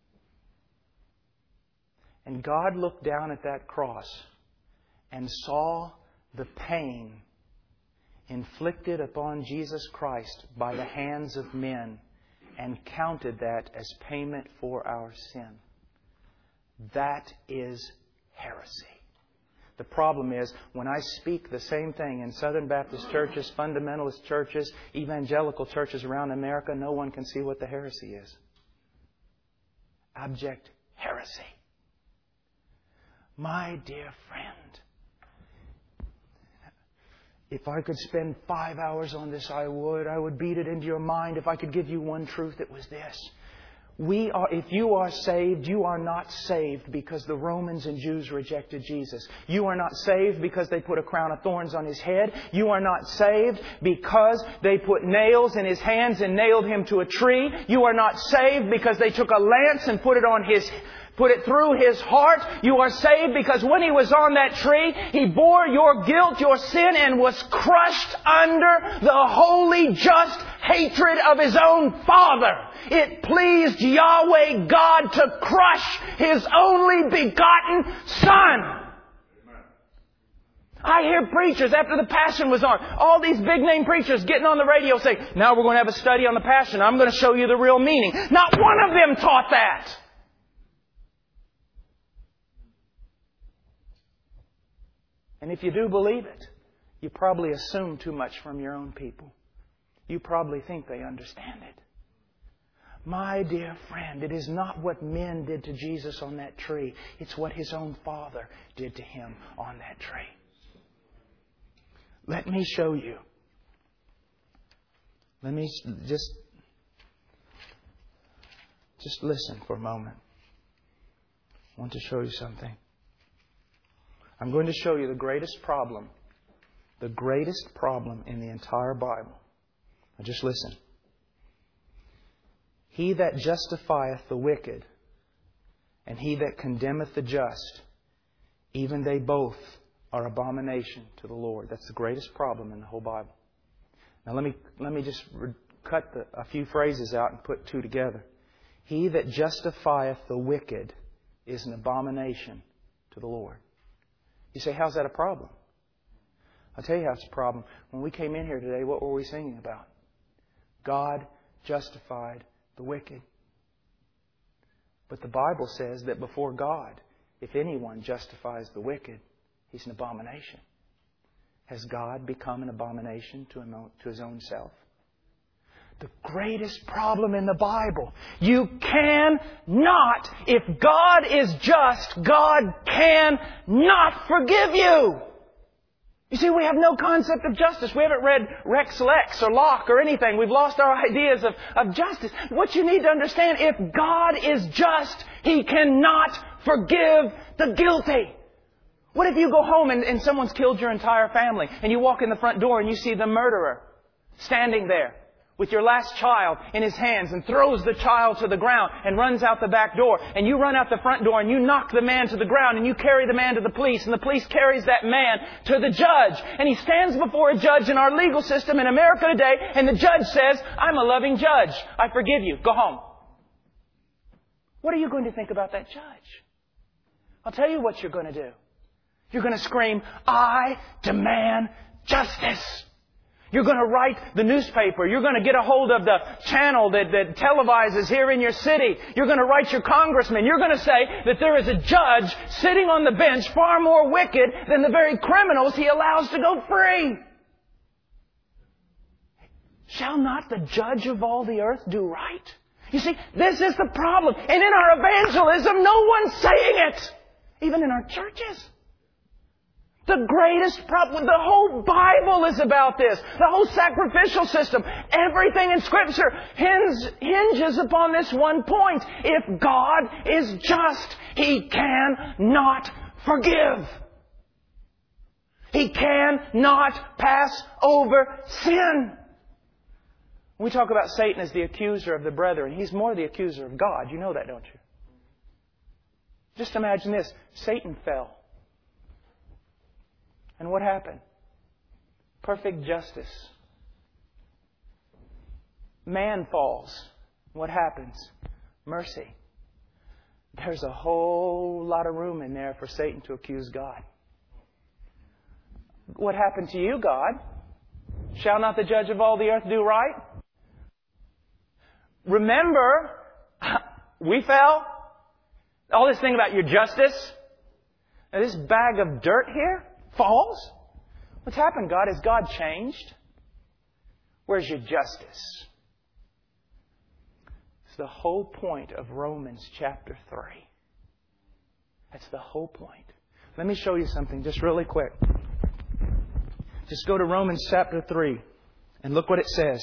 S1: And God looked down at that cross and saw the pain inflicted upon Jesus Christ by the hands of men and counted that as payment for our sin. That is heresy. The problem is, when I speak the same thing in Southern Baptist churches, fundamentalist churches, evangelical churches around America, no one can see what the heresy is. Abject heresy. My dear friend, if I could spend 5 hours on this, I would. I would beat it into your mind. If I could give you one truth, it was this. If you are saved, you are not saved because the Romans and Jews rejected Jesus. You are not saved because they put a crown of thorns on His head. You are not saved because they put nails in His hands and nailed Him to a tree. You are not saved because they took a lance and put it through His heart. You are saved because when He was on that tree, He bore your guilt, your sin, and was crushed under the holy, just hatred of His own Father. It pleased Yahweh God to crush His only begotten Son. I hear preachers, after the Passion was on, all these big name preachers getting on the radio saying, now we're going to have a study on the Passion. I'm going to show you the real meaning. Not one of them taught that. And if you do believe it, you probably assume too much from your own people. You probably think they understand it. My dear friend, it is not what men did to Jesus on that tree. It's what His own Father did to Him on that tree. Let me show you. Let me just listen for a moment. I want to show you something. I'm going to show you the greatest problem in the entire Bible. Now just listen. He that justifieth the wicked, and he that condemneth the just, even they both are abomination to the Lord. That's the greatest problem in the whole Bible. Now let me just cut a few phrases out and put two together. He that justifieth the wicked is an abomination to the Lord. You say, how's that a problem? I'll tell you how it's a problem. When we came in here today, what were we singing about? God justified the wicked. But the Bible says that before God, if anyone justifies the wicked, he's an abomination. Has God become an abomination to His own self? The greatest problem in the Bible. You cannot, if God is just, God cannot forgive you. You see, we have no concept of justice. We haven't read Rex Lex or Locke or anything. We've lost our ideas of justice. What you need to understand, if God is just, He cannot forgive the guilty. What if you go home and someone's killed your entire family and you walk in the front door and you see the murderer standing there with your last child in his hands and throws the child to the ground and runs out the back door, and you run out the front door and you knock the man to the ground and you carry the man to the police, and the police carries that man to the judge, and he stands before a judge in our legal system in America today, and the judge says, I'm a loving judge. I forgive you. Go home. What are you going to think about that judge? I'll tell you what you're going to do. You're going to scream, I demand justice. You're going to write the newspaper. You're going to get a hold of the channel that televises here in your city. You're going to write your congressman. You're going to say that there is a judge sitting on the bench far more wicked than the very criminals he allows to go free. Shall not the judge of all the earth do right? You see, this is the problem. And in our evangelism, no one's saying it. Even in our churches.
S2: The greatest problem, the whole Bible is about this. The whole sacrificial system, everything in Scripture hinges upon this one point. If God is just, He cannot forgive. He cannot pass over sin. We talk about Satan as the accuser of the brethren. He's more the accuser of God. You know that, don't you? Just imagine this. Satan fell. And what happened? Perfect justice. Man falls. What happens? Mercy. There's a whole lot of room in there for Satan to accuse God. What happened to you, God? Shall not the judge of all the earth do right? Remember, we fell. All this thing about your justice. Now, this bag of dirt here falls. What's happened, God? Has God changed? Where's your justice? It's the whole point of Romans chapter 3. That's the whole point. Let me show you something just really quick. Just go to Romans chapter 3 and look what it says.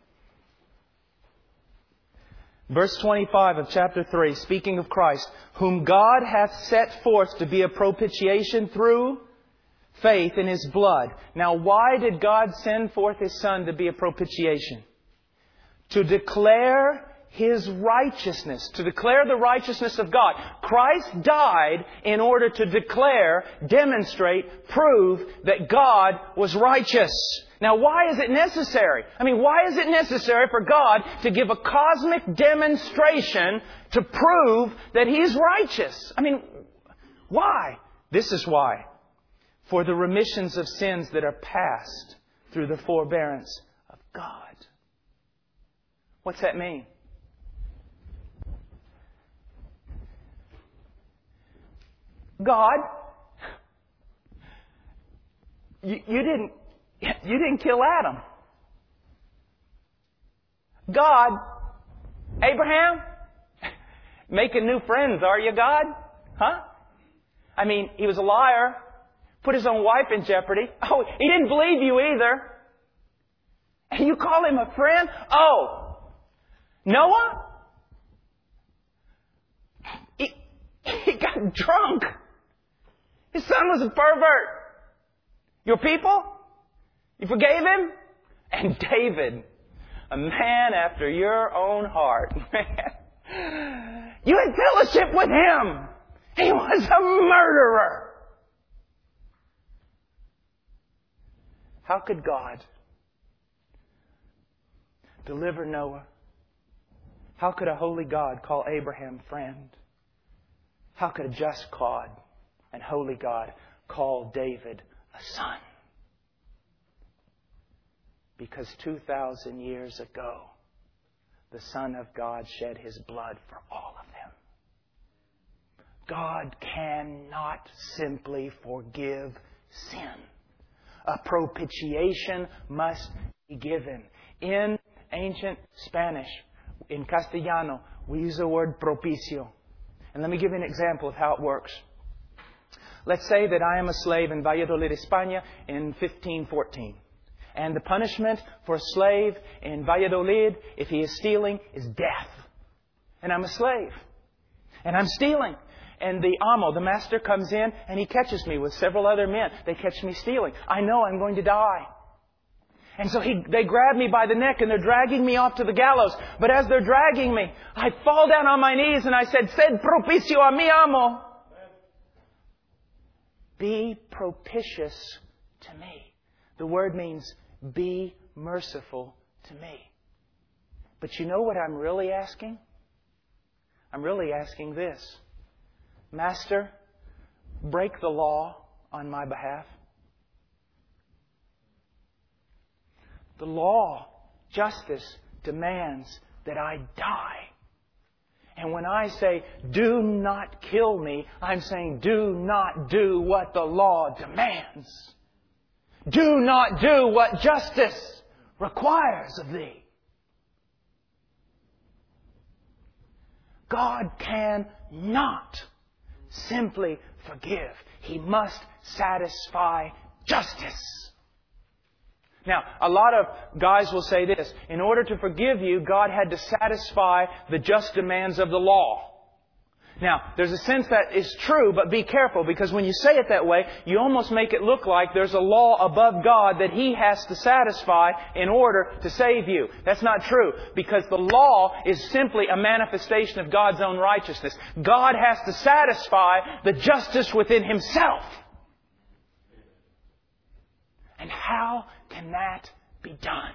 S2: Verse 25 of chapter 3, speaking of Christ, whom God hath set forth to be a propitiation through faith in His blood. Now, why did God send forth His Son to be a propitiation? To declare His righteousness, to declare the righteousness of God. Christ died in order to declare, demonstrate, prove that God was righteous. Now, why is it necessary? Why is it necessary for God to give a cosmic demonstration to prove that He's righteous? Why? This is why. For the remissions of sins that are past through the forbearance of God. What's that mean? God, you didn't kill Adam. God, Abraham, making new friends, are you, God? Huh? He was a liar, put his own wife in jeopardy. Oh, he didn't believe you either. And you call him a friend? Oh, Noah? He got drunk. His son was a pervert. Your people? You forgave him? And David, a man after your own heart. You had fellowship with him. He was a murderer. How could God deliver Noah? How could a holy God call Abraham friend? How could a just God and holy God call David a son? Because 2,000 years ago, the Son of God shed His blood for all of them. God cannot simply forgive sin. A propitiation must be given. In ancient Spanish, in Castellano, we use the word propicio. And let me give you an example of how it works. Let's say that I am a slave in Valladolid, España in 1514. And the punishment for a slave in Valladolid, if he is stealing, is death. And I'm a slave. And I'm stealing. And the amo, the master, comes in and he catches me with several other men. They catch me stealing. I know I'm going to die. And so they grab me by the neck and they're dragging me off to the gallows. But as they're dragging me, I fall down on my knees and I said, "Sed propicio a mi amo." Be propitious to me. The word means be merciful to me. But you know what I'm really asking? I'm really asking this. Master, break the law on my behalf. The law, justice, demands that I die. And when I say, do not kill me, I'm saying, do not do what the law demands. Do not do what justice requires of thee. God cannot simply forgive. He must satisfy justice. Now, a lot of guys will say this: in order to forgive you, God had to satisfy the just demands of the law. Now, there's a sense that is true, but be careful, because when you say it that way, you almost make it look like there's a law above God that He has to satisfy in order to save you. That's not true, because the law is simply a manifestation of God's own righteousness. God has to satisfy the justice within Himself. And how can that be done?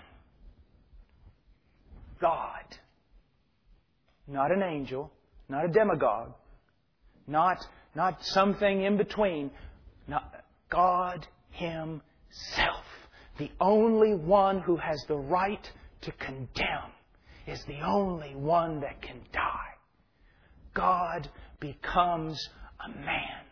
S2: God, not an angel, not a demagogue, not something in between. God Himself, the only one who has the right to condemn, is the only one that can die. God becomes a man.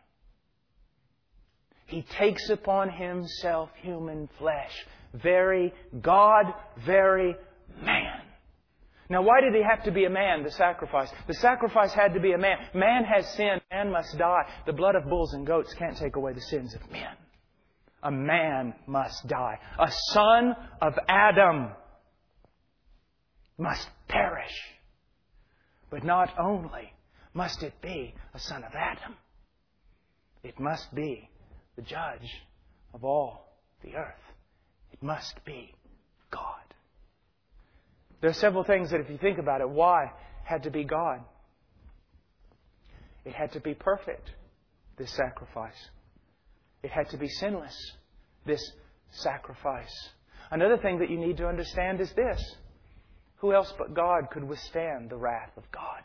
S2: He takes upon Himself human flesh. Very God, very man. Now, why did He have to be a man, the sacrifice? The sacrifice had to be a man. Man has sinned. Man must die. The blood of bulls and goats can't take away the sins of men. A man must die. A son of Adam must perish. But not only must it be a son of Adam, it must be the judge of all the earth. It must be God. There are several things that, if you think about it, why had to be God? It had to be perfect, this sacrifice. It had to be sinless, this sacrifice. Another thing that you need to understand is this: who else but God could withstand the wrath of God?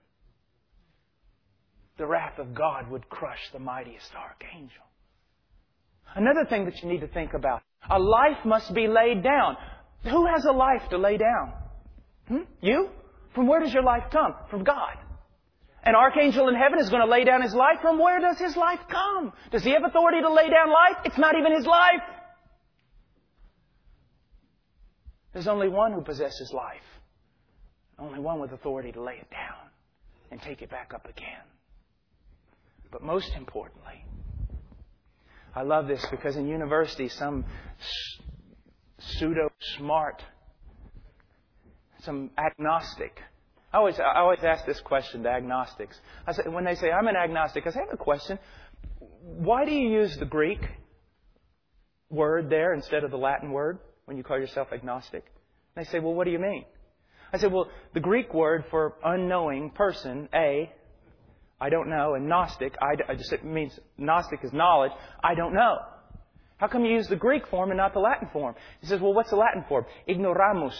S2: The wrath of God would crush the mightiest archangel. Another thing that you need to think about: a life must be laid down. Who has a life to lay down? You? From where does your life come? From God. An archangel in heaven is going to lay down his life. From where does his life come? Does he have authority to lay down life? It's not even his life. There's only one who possesses life. Only one with authority to lay it down and take it back up again. But most importantly, I love this because in university, some pseudo-smart, some agnostic. I always ask this question to agnostics. I say, when they say, I'm an agnostic, I say, I have a question. Why do you use the Greek word there instead of the Latin word when you call yourself agnostic? And they say, well, what do you mean? I say, well, the Greek word for unknowing person, I don't know, and Gnostic, it means Gnostic is knowledge, I don't know. How come you use the Greek form and not the Latin form? He says, well, what's the Latin form? Ignoramus.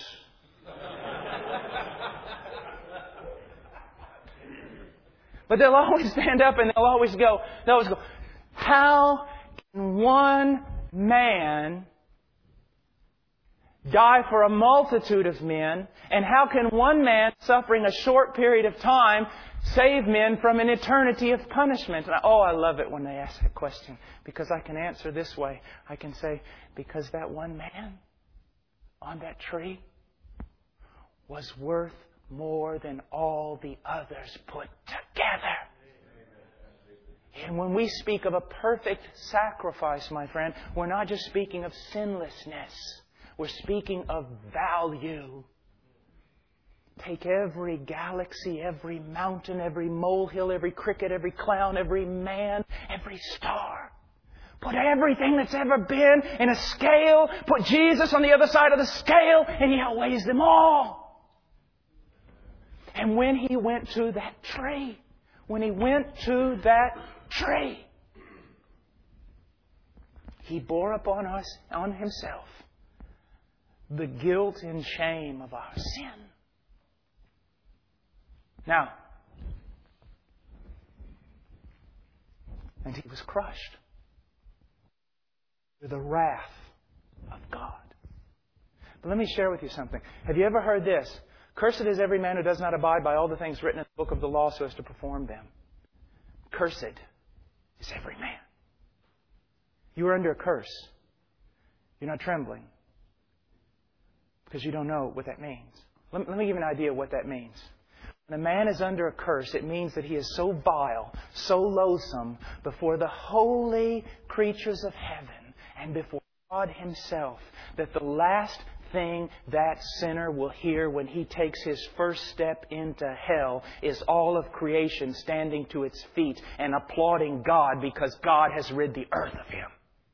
S2: But they'll always stand up and they'll always go, how can one man die for a multitude of men? And how can one man, suffering a short period of time, save men from an eternity of punishment? And I love it when they ask that question, because I can answer this way. I can say, because that one man on that tree was worth more than all the others put together. And when we speak of a perfect sacrifice, my friend, we're not just speaking of sinlessness. We're speaking of value. Take every galaxy, every mountain, every molehill, every cricket, every clown, every man, every star. Put everything that's ever been in a scale. Put Jesus on the other side of the scale, and He outweighs them all. And when He went to that tree, He bore upon us, on Himself, the guilt and shame of our sin. Now, and He was crushed with the wrath of God. But let me share with you something. Have you ever heard this? Cursed is every man who does not abide by all the things written in the book of the law so as to perform them. Cursed is every man. You are under a curse. You're not trembling because you don't know what that means. Let me give you an idea of what that means.
S1: When a man is under a curse, it means that he is so vile, so loathsome before the holy creatures of heaven and before God Himself that the last thing that sinner will hear when he takes his first step into hell is all of creation standing to its feet and applauding God because God has rid the earth of him.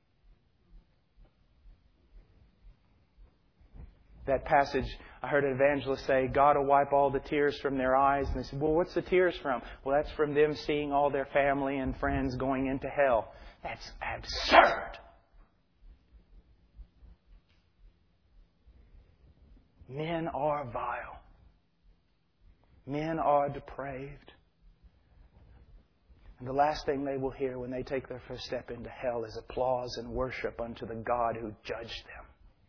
S1: That passage, I heard an evangelist say, God will wipe all the tears from their eyes. And they said, well, what's the tears from? Well, that's from them seeing all their family and friends going into hell. That's absurd. Men are vile. Men are depraved. And the last thing they will hear when they take their first step into hell is applause and worship unto the God who judged them.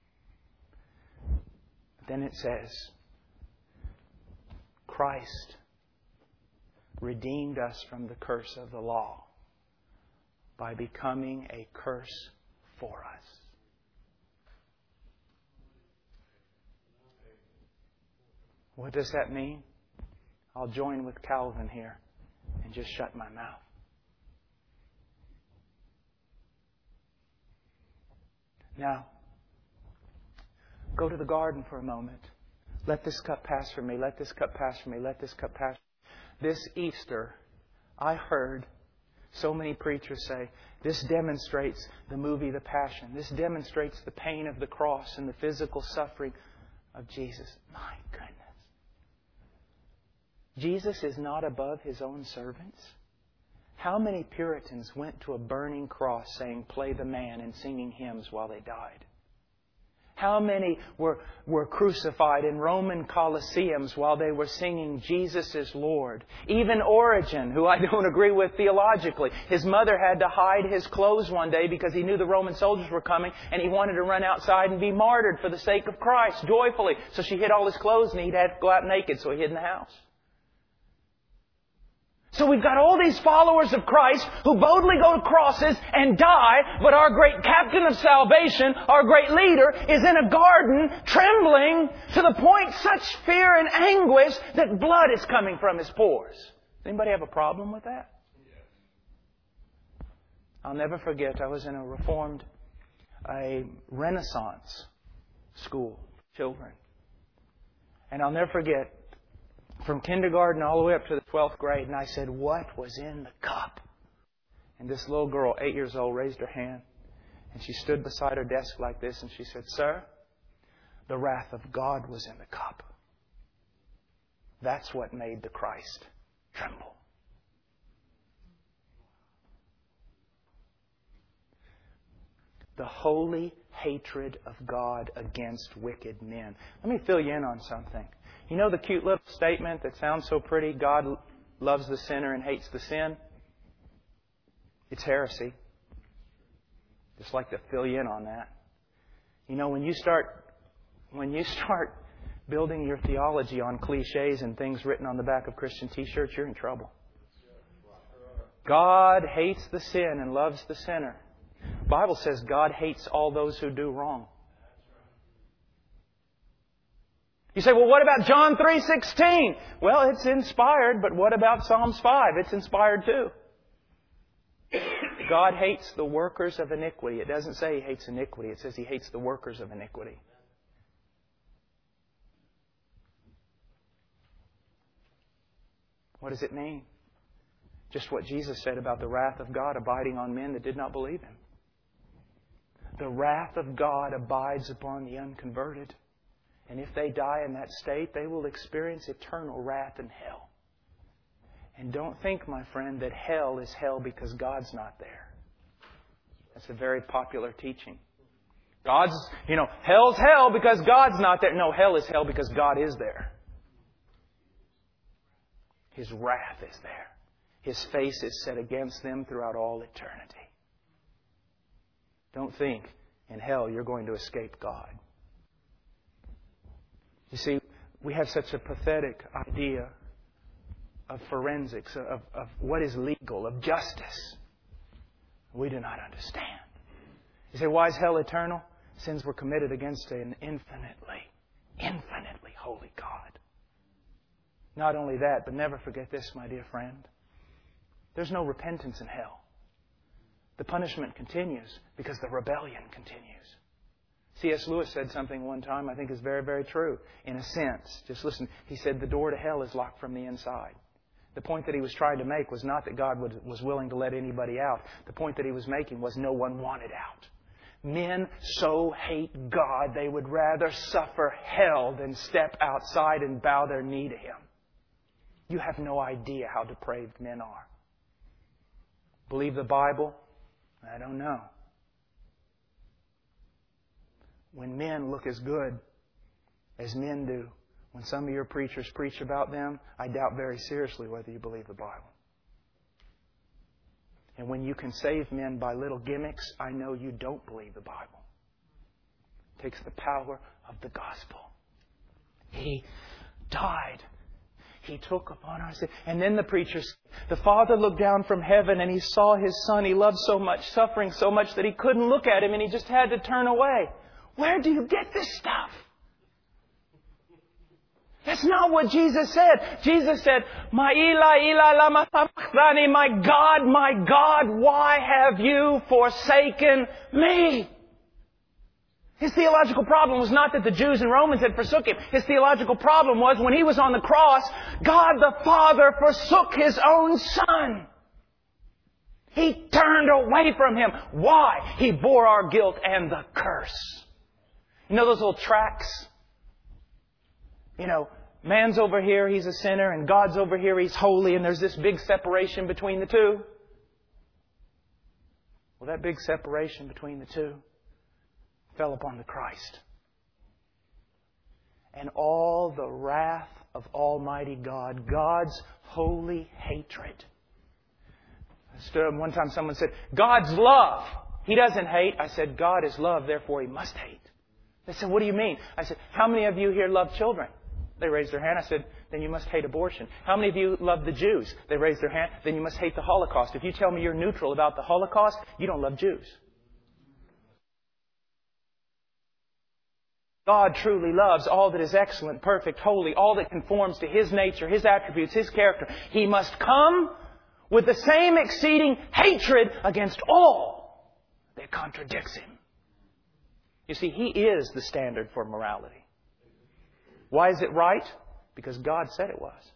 S1: Then it says, Christ redeemed us from the curse of the law by becoming a curse for us. What does that mean? I'll join with Calvin here and just shut my mouth. Now, go to the garden for a moment. Let this cup pass from me. Let this cup pass from me. Let this cup pass. This Easter, I heard so many preachers say, this demonstrates the movie The Passion. This demonstrates the pain of the cross and the physical suffering of Jesus. My goodness. Jesus is not above His own servants. How many Puritans went to a burning cross saying, play the man, and singing hymns while they died? How many were crucified in Roman Colosseums while they were singing, Jesus is Lord? Even Origen, who I don't agree with theologically, his mother had to hide his clothes one day because he knew the Roman soldiers were coming and he wanted to run outside and be martyred for the sake of Christ joyfully. So she hid all his clothes and he'd have to go out naked, so he hid in the house. So we've got all these followers of Christ who boldly go to crosses and die, but our great captain of salvation, our great leader, is in a garden trembling to the point such fear and anguish that blood is coming from his pores. Does anybody have a problem with that? I'll never forget, I was in a Renaissance school for children. And I'll never forget, from kindergarten all the way up to the 12th grade, and I said, what was in the cup? And this little girl, 8 years old, raised her hand, and she stood beside her desk like this, and she said, Sir, the wrath of God was in the cup. That's what made the Christ tremble. The holy hatred of God against wicked men. Let me fill you in on something. You know the cute little statement that sounds so pretty, God loves the sinner and hates the sin? It's heresy. Just like to fill you in on that. You know, when you start building your theology on cliches and things written on the back of Christian t-shirts, you're in trouble. God hates the sin and loves the sinner. The Bible says God hates all those who do wrong. You say, well, what about John 3:16? Well, it's inspired, but what about Psalms 5? It's inspired too. God hates the workers of iniquity. It doesn't say He hates iniquity. It says He hates the workers of iniquity. What does it mean? Just what Jesus said about the wrath of God abiding on men that did not believe Him. The wrath of God abides upon the unconverted. And if they die in that state, they will experience eternal wrath in hell. And don't think, my friend, that hell is hell because God's not there. That's a very popular teaching. Hell's hell because God's not there. No, hell is hell because God is there. His wrath is there. His face is set against them throughout all eternity. Don't think in hell you're going to escape God. You see, we have such a pathetic idea of forensics, of what is legal, of justice. We do not understand. You say, why is hell eternal? Sins were committed against an infinitely holy God. Not only that, but never forget this, my dear friend. There's no repentance in hell. The punishment continues because the rebellion continues. C.S. Lewis said something one time I think is very, very true. In a sense, just listen. He said the door to hell is locked from the inside. The point that he was trying to make was not that God was willing to let anybody out. The point that he was making was no one wanted out. Men so hate God they would rather suffer hell than step outside and bow their knee to Him. You have no idea how depraved men are. Believe the Bible? I don't know. When men look as good as men do, when some of your preachers preach about them, I doubt very seriously whether you believe the Bible. And when you can save men by little gimmicks, I know you don't believe the Bible. It takes the power of the gospel. He died. He took upon our sin. And then the preacher said, the Father looked down from heaven and He saw His Son. He loved so much, suffering so much that He couldn't look at Him and He just had to turn away. Where do you get this stuff? That's not what Jesus said. Jesus said, My Eli, Eli, lama sabachthani, my God, why have you forsaken me? His theological problem was not that the Jews and Romans had forsook Him. His theological problem was when He was on the cross, God the Father forsook His own Son. He turned away from Him. Why? He bore our guilt and the curse. You know those little tracts? You know, man's over here, he's a sinner, and God's over here, He's holy, and there's this big separation between the two. Well, that big separation between the two fell upon the Christ. And all the wrath of Almighty God, God's holy hatred. One time someone said, God's love. He doesn't hate. I said, God is love, therefore He must hate. They said, what do you mean? I said, how many of you here love children? They raised their hand. I said, then you must hate abortion. How many of you love the Jews? They raised their hand. Then you must hate the Holocaust. If you tell me you're neutral about the Holocaust, you don't love Jews. God truly loves all that is excellent, perfect, holy, all that conforms to His nature, His attributes, His character. He must come with the same exceeding hatred against all that contradicts Him. You see, He is the standard for morality. Why is it right? Because God said it was.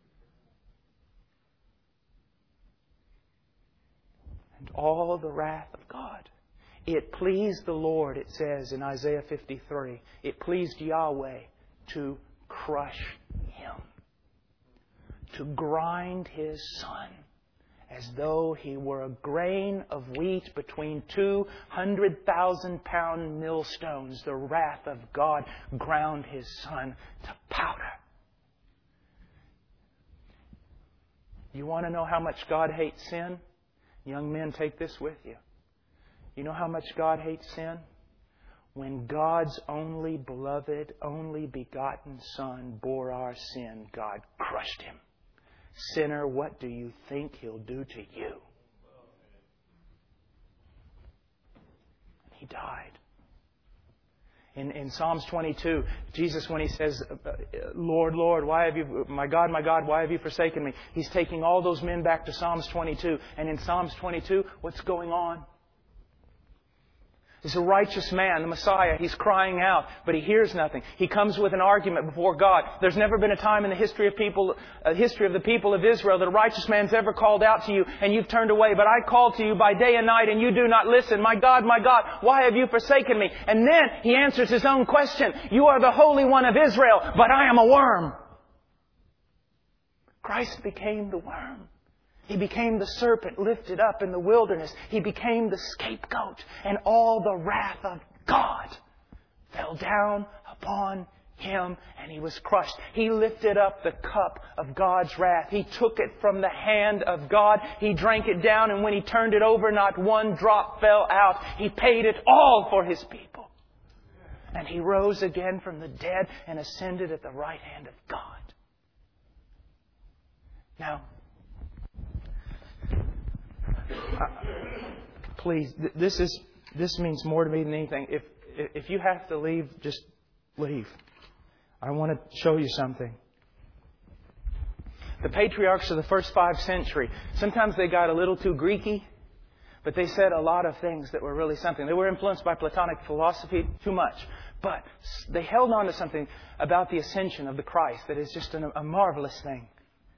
S1: And all the wrath of God. It pleased the Lord, it says in Isaiah 53. It pleased Yahweh to crush Him. To grind His Son as though He were a grain of wheat between 200,000-pound millstones. The wrath of God ground His Son to powder. You want to know how much God hates sin? Young men, take this with you. You know how much God hates sin? When God's only beloved, only begotten Son bore our sin, God crushed Him. Sinner, what do you think He'll do to you? He died. In Psalms 22, Jesus, when He says, Lord, Lord, why have you, my God, why have you forsaken me? He's taking all those men back to Psalms 22. And in Psalms 22, what's going on? There's a righteous man, the Messiah. He's crying out, but he hears nothing. He comes with an argument before God. There's never been a time in the history of the people of Israel that a righteous man's ever called out to you and you've turned away. But I call to you by day and night and you do not listen. My God, why have you forsaken me? And then he answers his own question. You are the Holy One of Israel, but I am a worm. Christ became the worm. He became the serpent lifted up in the wilderness. He became the scapegoat. And all the wrath of God fell down upon Him and He was crushed. He lifted up the cup of God's wrath. He took it from the hand of God. He drank it down, and when He turned it over, not one drop fell out. He paid it all for His people. And He rose again from the dead and ascended at the right hand of God. Now, please, this means more to me than anything. If you have to leave, just leave. I want to show you something. The patriarchs of the first 5 centuries, sometimes they got a little too Greeky, but they said a lot of things that were really something. They were influenced by Platonic philosophy too much. But they held on to something about the ascension of the Christ that is just a marvelous thing.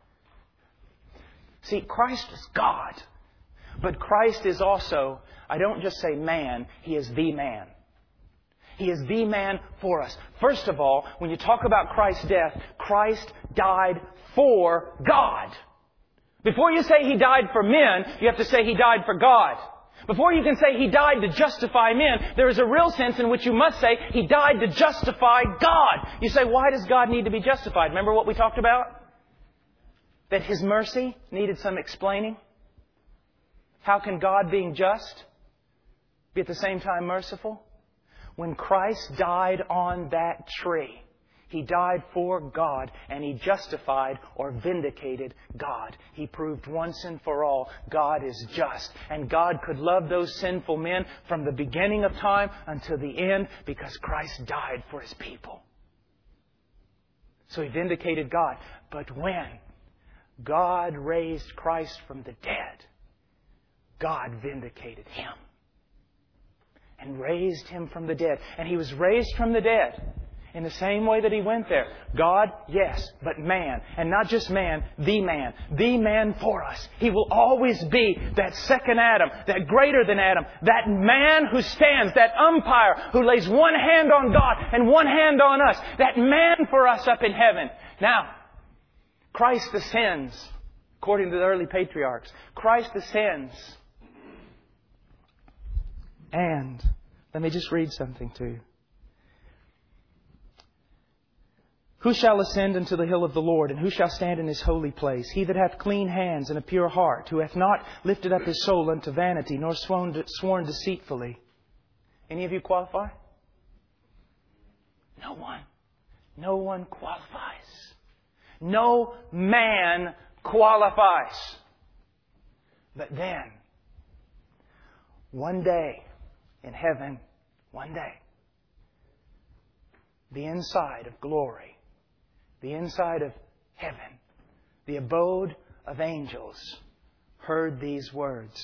S1: See, Christ is God. But Christ is also, I don't just say man, He is the man. He is the man for us. First of all, when you talk about Christ's death, Christ died for God. Before you say He died for men, you have to say He died for God. Before you can say He died to justify men, there is a real sense in which you must say He died to justify God. You say, why does God need to be justified? Remember what we talked about? That His mercy needed some explaining. How can God, being just, be at the same time merciful? When Christ died on that tree, He died for God, and He justified or vindicated God. He proved once and for all God is just. And God could love those sinful men from the beginning of time until the end because Christ died for His people. So He vindicated God. But when God raised Christ from the dead, God vindicated Him and raised Him from the dead. And He was raised from the dead in the same way that He went there. God, yes, but man. And not just man, the man. The man for us. He will always be that second Adam, that greater than Adam, that man who stands, that umpire who lays one hand on God and one hand on us. That man for us up in heaven. Now, Christ ascends, according to the early patriarchs. Christ ascends. And, let me just read something to you. Who shall ascend into the hill of the Lord, and who shall stand in His holy place? He that hath clean hands and a pure heart, who hath not lifted up his soul unto vanity, nor sworn deceitfully. Any of you qualify? No one. No one qualifies. No man qualifies. But then, one day, in heaven, one day, the inside of glory, the inside of heaven, the abode of angels, heard these words.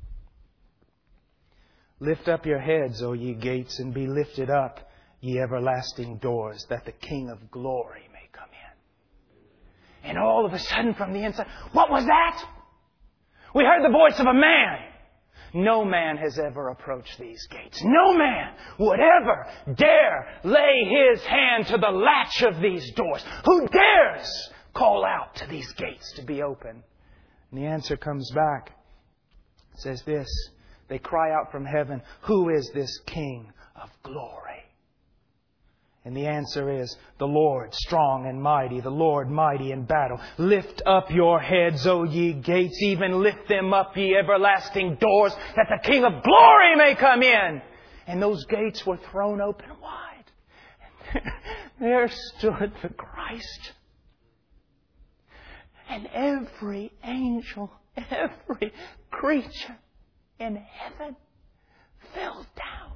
S1: Lift up your heads, O ye gates, and be lifted up, ye everlasting doors, that the King of glory may come in. And all of a sudden from the inside, what was that? We heard the voice of a man. No man has ever approached these gates. No man would ever dare lay his hand to the latch of these doors. Who dares call out to these gates to be open? And the answer comes back. It says this. They cry out from heaven, who is this King of glory? And the answer is, the Lord strong and mighty, the Lord mighty in battle. Lift up your heads, O ye gates, even lift them up, ye everlasting doors, that the King of glory may come in. And those gates were thrown open wide. And there stood the Christ. And every angel, every creature in heaven fell down.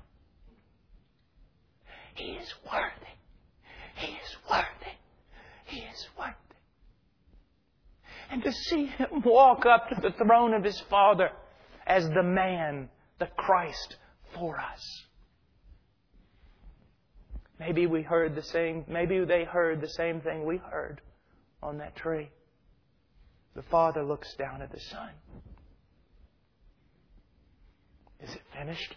S1: He is worthy. He is worthy. He is worthy. And to see Him walk up to the throne of His Father as the man, the Christ for us. Maybe they heard the same thing we heard on that tree. The Father looks down at the Son. Is it finished?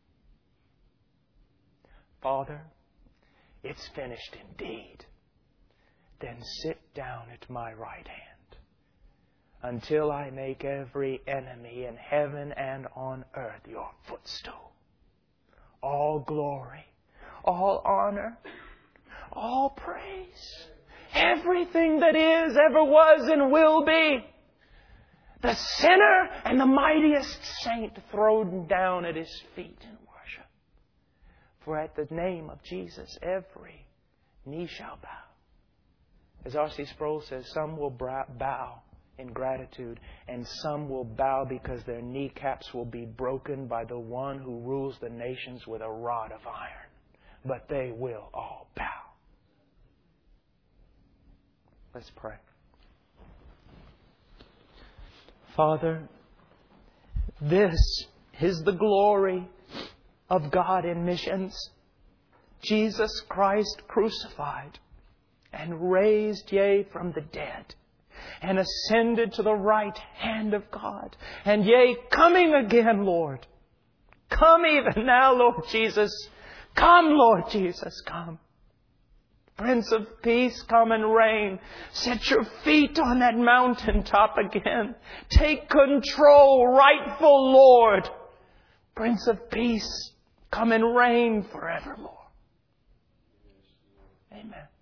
S1: Father, it's finished indeed. Then sit down at my right hand until I make every enemy in heaven and on earth your footstool. All glory, all honor, all praise, everything that is, ever was, and will be. The sinner and the mightiest saint thrown down at His feet in worship. For at the name of Jesus, every knee shall bow. As R.C. Sproul says, some will bow in gratitude, and some will bow because their kneecaps will be broken by the one who rules the nations with a rod of iron. But they will all bow. Let's pray.
S2: Father, this is the glory of God in missions. Jesus Christ crucified and raised, yea, from the dead, and ascended to the right hand of God. And yea, coming again, Lord. Come even now, Lord Jesus. Come, Lord Jesus, come. Prince of Peace, come and reign. Set your feet on that mountaintop again. Take control, rightful Lord. Prince of Peace, come and reign forevermore. Amen.